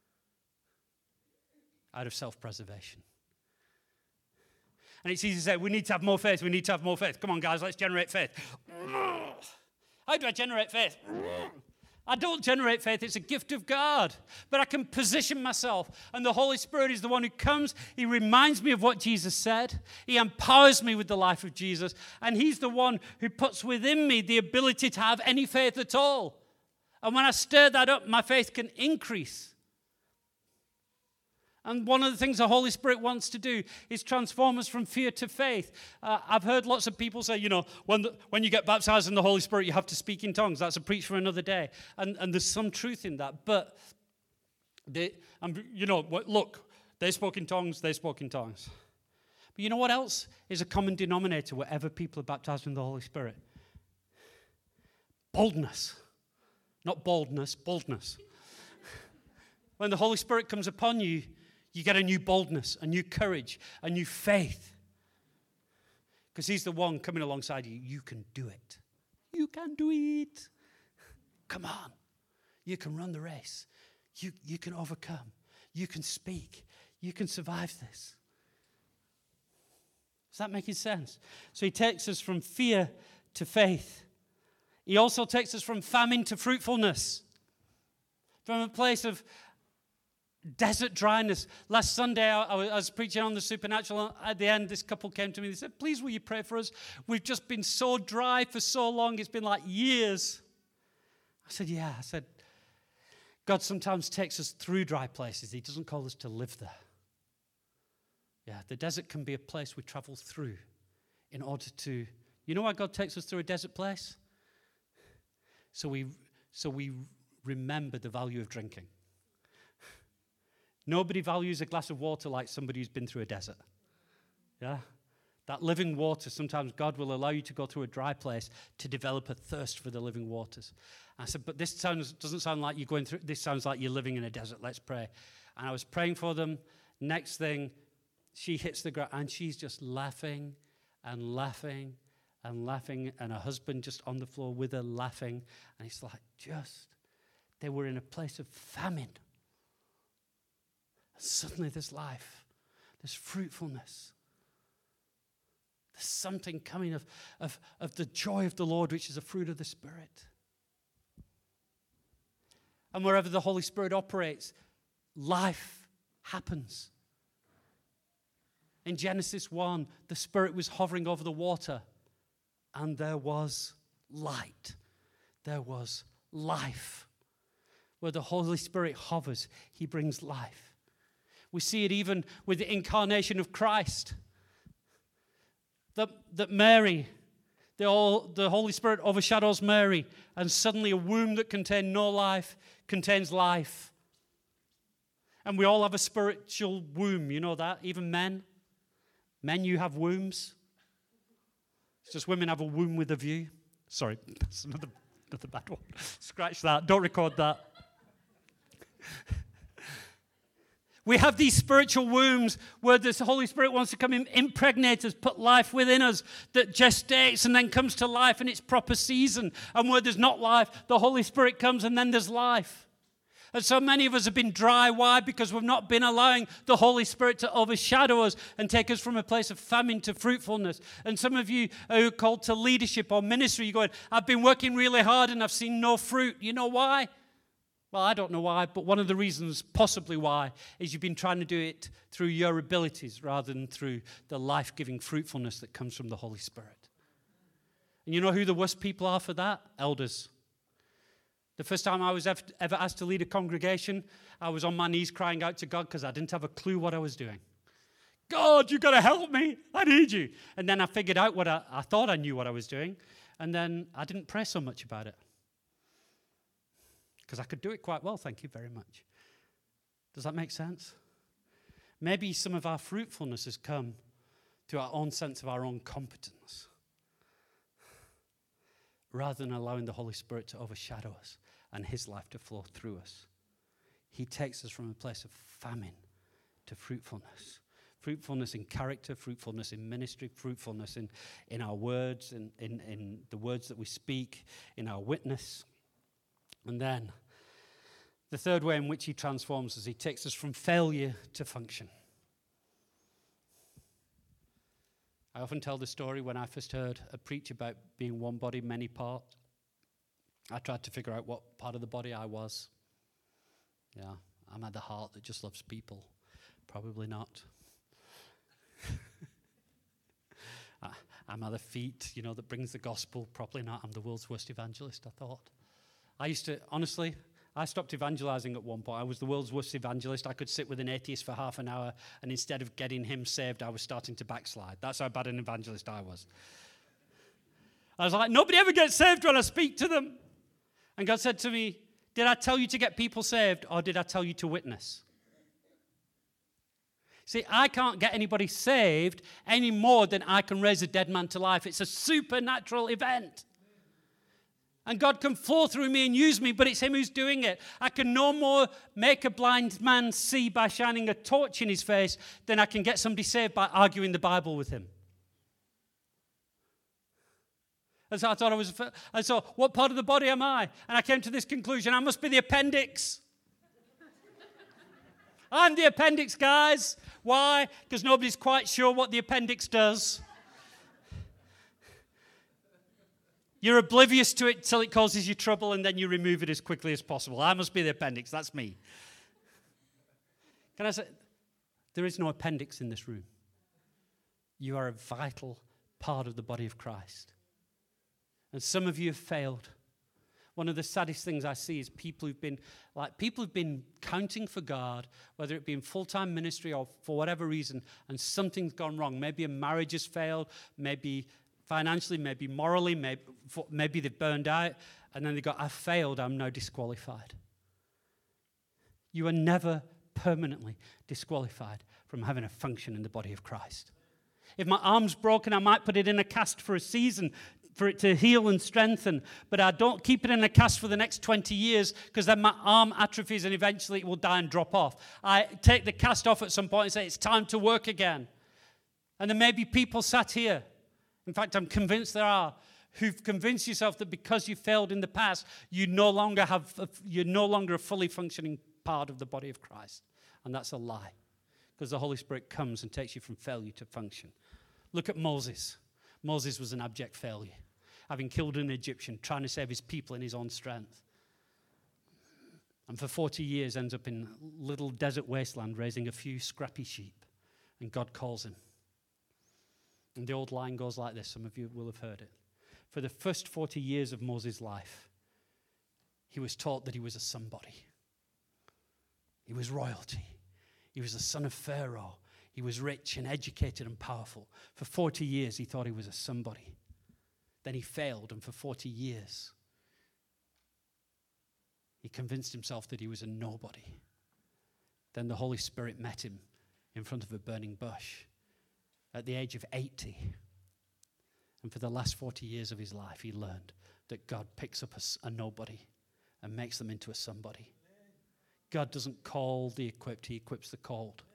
Out of self-preservation. And it's easy to say, we need to have more faith, we need to have more faith. Come on, guys, let's generate faith. How do I generate faith? I don't generate faith, it's a gift of God. But I can position myself, and the Holy Spirit is the one who comes. He reminds me of what Jesus said. He empowers me with the life of Jesus, and he's the one who puts within me the ability to have any faith at all. And when I stir that up, my faith can increase. And one of the things the Holy Spirit wants to do is transform us from fear to faith. Uh, I've heard lots of people say, you know, when the, when you get baptized in the Holy Spirit, you have to speak in tongues. That's a preach for another day. And, and there's some truth in that. But, they, um, you know, look, they spoke in tongues, they spoke in tongues. But you know what else is a common denominator wherever people are baptized in the Holy Spirit? Boldness. Not baldness, boldness. When the Holy Spirit comes upon you, you get a new boldness, a new courage, a new faith. Because he's the one coming alongside you. You can do it. You can do it. Come on. You can run the race. You, you can overcome. You can speak. You can survive this. Is that making sense? So he takes us from fear to faith. He also takes us from famine to fruitfulness. From a place of desert dryness. Last Sunday, I, I was preaching on the supernatural. At the end, this couple came to me. They said, please, will you pray for us? We've just been so dry for so long. It's been like years. I said, yeah. I said, God sometimes takes us through dry places. He doesn't call us to live there. Yeah, the desert can be a place we travel through in order to... You know why God takes us through a desert place? So we, so we remember the value of drinking. Nobody values a glass of water like somebody who's been through a desert. Yeah? That living water, sometimes God will allow you to go through a dry place to develop a thirst for the living waters. I said, but this sounds, doesn't sound like you're going through, this sounds like you're living in a desert. Let's pray. And I was praying for them. Next thing, she hits the ground, and she's just laughing and laughing and laughing, and her husband just on the floor with her laughing. And it's like, just, they were in a place of famine. And suddenly there's life, there's fruitfulness. There's something coming of, of, of the joy of the Lord, which is a fruit of the Spirit. And wherever the Holy Spirit operates, life happens. In Genesis one, the Spirit was hovering over the water, and there was light. There was life. Where the Holy Spirit hovers, he brings life. We see it even with the incarnation of Christ. That, that Mary, the, all, the Holy Spirit overshadows Mary, and suddenly a womb that contained no life contains life. And we all have a spiritual womb, you know that? Even men. Men, you have wombs. It's just women have a womb with a view. Sorry, that's another, another bad one. Scratch that. Don't record that. We have these spiritual wombs where the Holy Spirit wants to come in, impregnate us, put life within us that gestates and then comes to life in its proper season. And where there's not life, the Holy Spirit comes and then there's life. And so many of us have been dry. Why? Because we've not been allowing the Holy Spirit to overshadow us and take us from a place of famine to fruitfulness. And some of you who are called to leadership or ministry, you're going, I've been working really hard and I've seen no fruit. You know why? Well, I don't know why, but one of the reasons, possibly why, is you've been trying to do it through your abilities rather than through the life-giving fruitfulness that comes from the Holy Spirit. And you know who the worst people are for that? Elders. The first time I was ever asked to lead a congregation, I was on my knees crying out to God because I didn't have a clue what I was doing. God, you've got to help me. I need you. And then I figured out what I, I thought I knew what I was doing, and then I didn't pray so much about it. Because I could do it quite well, thank you very much. Does that make sense? Maybe some of our fruitfulness has come through our own sense of our own competence, rather than allowing the Holy Spirit to overshadow us and his life to flow through us. He takes us from a place of famine to fruitfulness. Fruitfulness in character, fruitfulness in ministry, fruitfulness in, in our words, in, in, in the words that we speak, in our witness. And then, the third way in which he transforms us, he takes us from failure to function. I often tell the story when I first heard a preach about being one body, many parts. I tried to figure out what part of the body I was. Yeah, am I the heart that just loves people? Probably not. Am I the feet, you know, that brings the gospel? Probably not. I'm the world's worst evangelist, I thought. I used to, honestly, I stopped evangelizing at one point. I was the world's worst evangelist. I could sit with an atheist for half an hour, and instead of getting him saved, I was starting to backslide. That's how bad an evangelist I was. I was like, nobody ever gets saved when I speak to them. And God said to me, did I tell you to get people saved, or did I tell you to witness? See, I can't get anybody saved any more than I can raise a dead man to life. It's a supernatural event. And God can flow through me and use me, but it's him who's doing it. I can no more make a blind man see by shining a torch in his face than I can get somebody saved by arguing the Bible with him. And so I thought I was, and so what part of the body am I? And I came to this conclusion, I must be the appendix. I'm the appendix, guys. Why? Because nobody's quite sure what the appendix does. You're oblivious to it till it causes you trouble, and then you remove it as quickly as possible. I must be the appendix. That's me. Can I say, there is no appendix in this room. You are a vital part of the body of Christ. And some of you have failed. One of the saddest things I see is people who've been, like, people who've been counting for God, whether it be in full-time ministry or for whatever reason, and something's gone wrong. Maybe a marriage has failed, maybe financially, maybe morally, maybe, maybe they've burned out, and then they go, I failed, I'm now disqualified. You are never permanently disqualified from having a function in the body of Christ. If my arm's broken, I might put it in a cast for a season for it to heal and strengthen, but I don't keep it in a cast for the next twenty years because then my arm atrophies and eventually it will die and drop off. I take the cast off at some point and say, it's time to work again. And there may be people sat here, in fact, I'm convinced there are, who've convinced yourself that because you failed in the past, you no longer have, a, you're no longer a fully functioning part of the body of Christ. And that's a lie, because the Holy Spirit comes and takes you from failure to function. Look at Moses. Moses was an abject failure, having killed an Egyptian, trying to save his people in his own strength. And for forty years ends up in a little desert wasteland raising a few scrappy sheep. And God calls him. And the old line goes like this. Some of you will have heard it. For the first forty years of Moses' life, he was taught that he was a somebody. He was royalty. He was the son of Pharaoh. He was rich and educated and powerful. For forty years, he thought he was a somebody. Then he failed, and for forty years, he convinced himself that he was a nobody. Then the Holy Spirit met him in front of a burning bush at the age of eighty. And for the last forty years of his life, he learned that God picks up a, a nobody and makes them into a somebody. God doesn't call the equipped, he equips the called.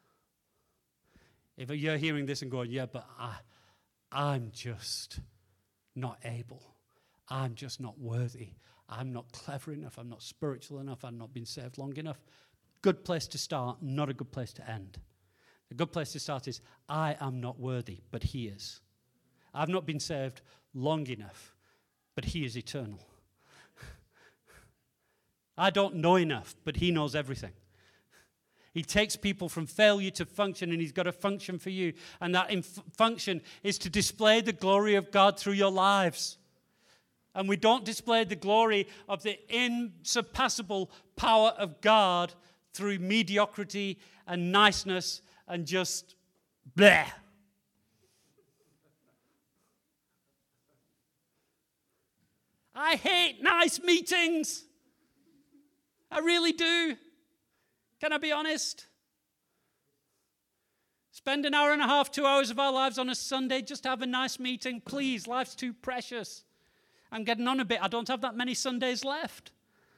If you're hearing this and going, yeah, but I, I'm just not able. I'm just not worthy. I'm not clever enough. I'm not spiritual enough. I've not been saved long enough. Good place to start, not a good place to end. The good place to start is, I am not worthy, but he is. I've not been saved long enough, but he is eternal. I don't know enough, but he knows everything. He takes people from failure to function, and he's got a function for you. And that inf- function is to display the glory of God through your lives. And we don't display the glory of the insurpassable power of God through mediocrity and niceness and just bleh. I hate nice meetings. I really do. Can I be honest? Spend an hour and a half, two hours of our lives on a Sunday just to have a nice meeting. Please, life's too precious. I'm getting on a bit. I don't have that many Sundays left.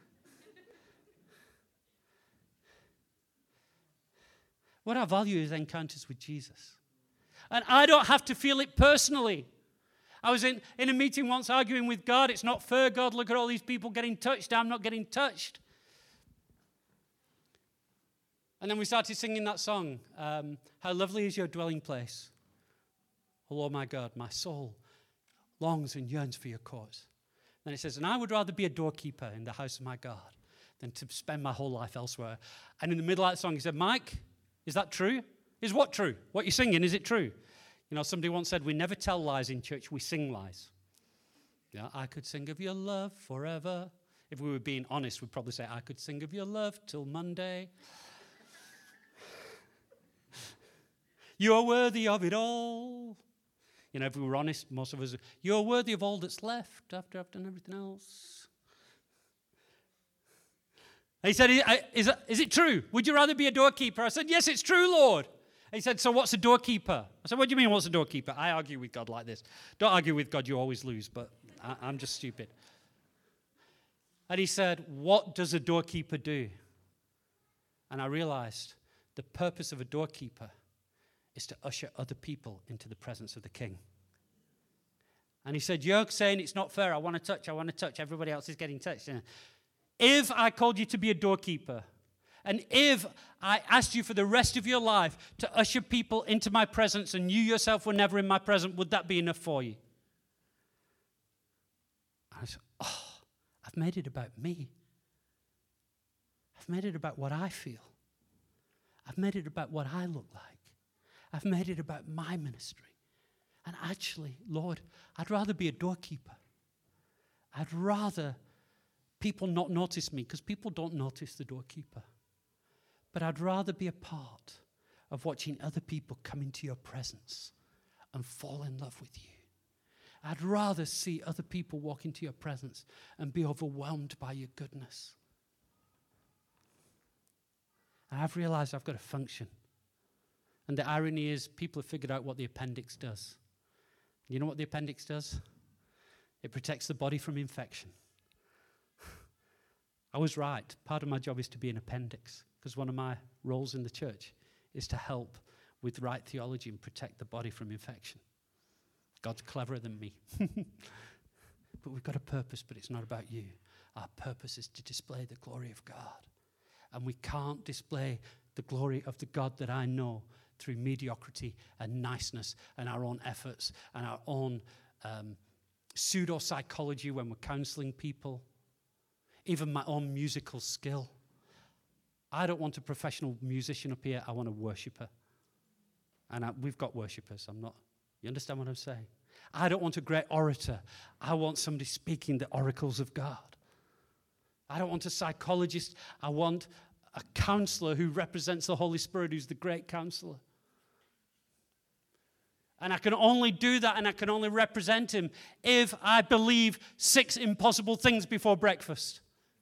What I value is encounters with Jesus. And I don't have to feel it personally. I was in, in a meeting once arguing with God. It's not fair, God. Look at all these people getting touched. I'm not getting touched. And then we started singing that song, um, How Lovely Is Your Dwelling Place. Oh, Lord, my God, my soul longs and yearns for your cause. Then it says, and I would rather be a doorkeeper in the house of my God than to spend my whole life elsewhere. And in the middle of that song, he said, Mike, is that true? Is what true? What you're singing, is it true? You know, somebody once said, we never tell lies in church, we sing lies. Yeah, I could sing of your love forever. If we were being honest, we'd probably say, I could sing of your love till Monday. You are worthy of it all. You know, if we were honest, most of us, you're worthy of all that's left after I've done everything else. And he said, is it, is it true? Would you rather be a doorkeeper? I said, yes, it's true, Lord. And he said, so what's a doorkeeper? I said, what do you mean, what's a doorkeeper? I argue with God like this. Don't argue with God, you always lose, but I, I'm just stupid. And he said, what does a doorkeeper do? And I realized the purpose of a doorkeeper is to usher other people into the presence of the King. And he said, you're saying it's not fair. I want to touch, I want to touch. Everybody else is getting touched. If I called you to be a doorkeeper, and if I asked you for the rest of your life to usher people into my presence and you yourself were never in my presence, would that be enough for you? I said, oh, I've made it about me. I've made it about what I feel. I've made it about what I look like. I've made it about my ministry. And actually, Lord, I'd rather be a doorkeeper. I'd rather people not notice me, because people don't notice the doorkeeper. But I'd rather be a part of watching other people come into your presence and fall in love with you. I'd rather see other people walk into your presence and be overwhelmed by your goodness. And I've realized I've got a function. And the irony is, people have figured out what the appendix does. You know what the appendix does? It protects the body from infection. I was right. Part of my job is to be an appendix, because one of my roles in the church is to help with right theology and protect the body from infection. God's cleverer than me. But we've got a purpose, but it's not about you. Our purpose is to display the glory of God. And we can't display the glory of the God that I know through mediocrity and niceness and our own efforts and our own um, pseudo-psychology when we're counseling people, even my own musical skill. I don't want a professional musician up here. I want a worshiper. And I, we've got worshipers. I'm not, you understand what I'm saying? I don't want a great orator. I want somebody speaking the oracles of God. I don't want a psychologist. I want a counselor who represents the Holy Spirit, who's the great counselor. And I can only do that, and I can only represent him if I believe six impossible things before breakfast.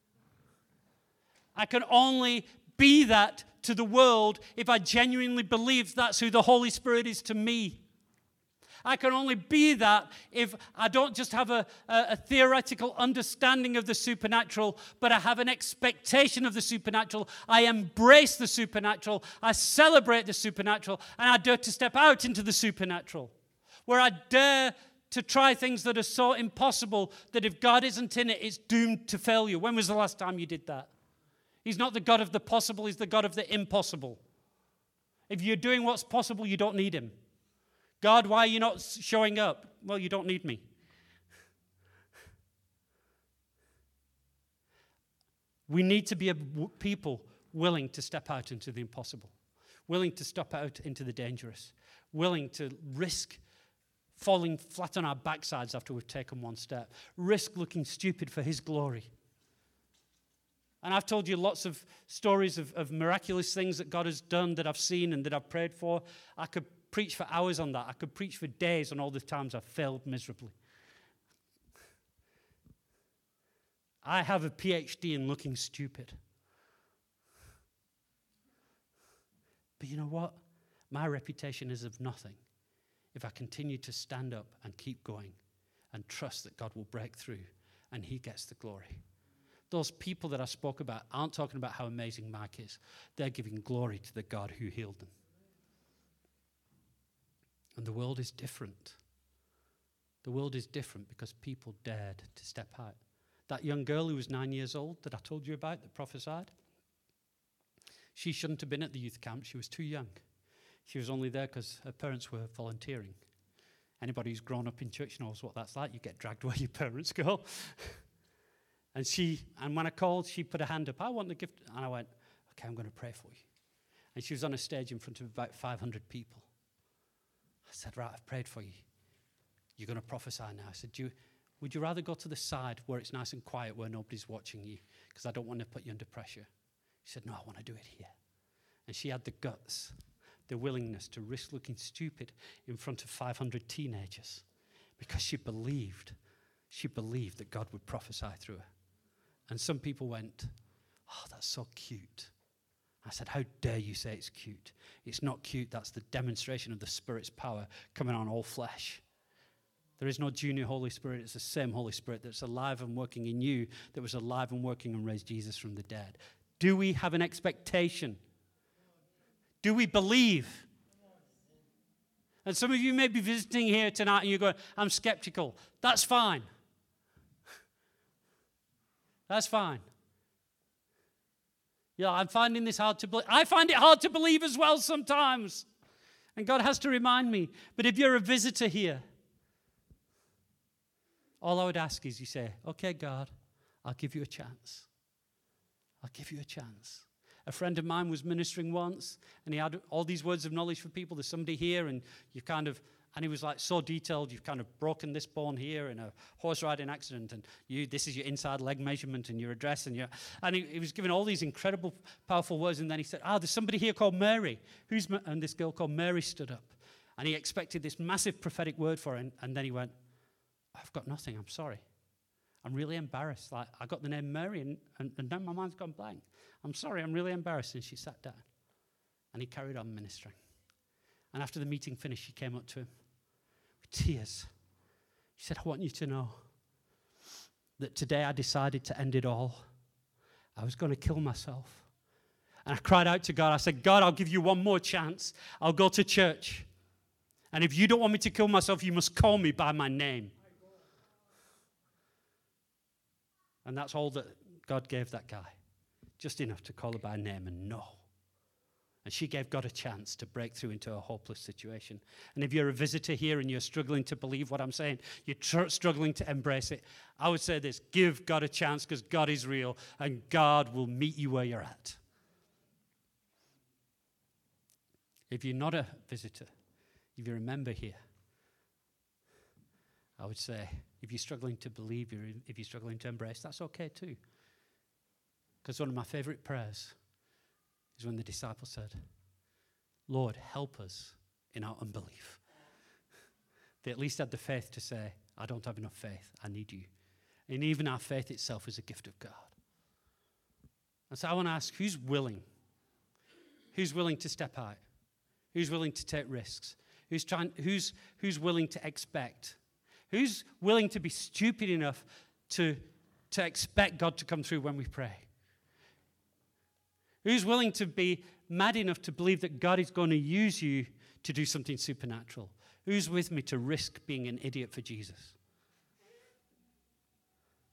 I can only be that to the world if I genuinely believe that's who the Holy Spirit is to me. I can only be that if I don't just have a, a, a theoretical understanding of the supernatural, but I have an expectation of the supernatural. I embrace the supernatural. I celebrate the supernatural. And I dare to step out into the supernatural, where I dare to try things that are so impossible that if God isn't in it, it's doomed to failure. When was the last time you did that? He's not the God of the possible. He's the God of the impossible. If you're doing what's possible, you don't need him. God, why are you not showing up? Well, you don't need me. We need to be a w- people willing to step out into the impossible, willing to step out into the dangerous, willing to risk falling flat on our backsides after we've taken one step, risk looking stupid for his glory. And I've told you lots of stories of, of miraculous things that God has done that I've seen and that I've prayed for. I could preach for hours on that. I could preach for days on all the times I've failed miserably. I have a P H D in looking stupid. But you know what? My reputation is of nothing if I continue to stand up and keep going and trust that God will break through and he gets the glory. Those people that I spoke about aren't talking about how amazing Mike is. They're giving glory to the God who healed them. And the world is different. The world is different because people dared to step out. That young girl who was nine years old that I told you about, that prophesied, she shouldn't have been at the youth camp. She was too young. She was only there because her parents were volunteering. Anybody who's grown up in church knows what that's like. You get dragged where your parents go. And she, and when I called, she put her hand up. I want the gift. And I went, okay, I'm going to pray for you. And she was on a stage in front of about five hundred people. I said, right, I've prayed for you. You're going to prophesy now. I said, Do you, would you rather go to the side where it's nice and quiet, where nobody's watching you? Because I don't want to put you under pressure. She said, no, I want to do it here. And she had the guts, the willingness to risk looking stupid in front of five hundred teenagers because she believed, she believed that God would prophesy through her. And some people went, oh, that's so cute. I said, how dare you say it's cute? It's not cute. That's the demonstration of the Spirit's power coming on all flesh. There is no junior Holy Spirit. It's the same Holy Spirit that's alive and working in you, that was alive and working and raised Jesus from the dead. Do we have an expectation? Do we believe? And some of you may be visiting here tonight and you're going, I'm skeptical. That's fine. That's fine. Yeah, I'm finding this hard to believe. I find it hard to believe as well sometimes. And God has to remind me. But if you're a visitor here, all I would ask is you say, okay, God, I'll give you a chance. I'll give you a chance. A friend of mine was ministering once, and he had all these words of knowledge for people. There's somebody here, and you kind of, and he was like so detailed. You've kind of broken this bone here in a horse riding accident, and you, this is your inside leg measurement and your address, and your, and he, he was giving all these incredible, powerful words. And then he said, "Ah, oh, there's somebody here called Mary." Who's Ma-? And this girl called Mary stood up, and he expected this massive prophetic word for her, and, and then he went, "I've got nothing. I'm sorry. I'm really embarrassed. Like, I got the name Mary, and, and, and now my mind's gone blank. I'm sorry, I'm really embarrassed." And she sat down. And he carried on ministering. And after the meeting finished, she came up to him with tears. She said, "I want you to know that today I decided to end it all. I was going to kill myself. And I cried out to God. I said, God, I'll give you one more chance. I'll go to church. And if you don't want me to kill myself, you must call me by my name." And that's all that God gave that guy. Just enough to call her by name and no. And she gave God a chance to break through into a hopeless situation. And if you're a visitor here and you're struggling to believe what I'm saying, you're tr- struggling to embrace it, I would say this: give God a chance, because God is real and God will meet you where you're at. If you're not a visitor, if you're a member here, I would say, if you're struggling to believe, if you're struggling to embrace, that's okay too. Because one of my favorite prayers is when the disciples said, Lord, help us in our unbelief. They at least had the faith to say, I don't have enough faith, I need you. And even our faith itself is a gift of God. And so I want to ask, who's willing? Who's willing to step out? Who's willing to take risks? Who's trying? Who's who's willing to expect? Who's willing to be stupid enough to, to expect God to come through when we pray? Who's willing to be mad enough to believe that God is going to use you to do something supernatural? Who's with me to risk being an idiot for Jesus?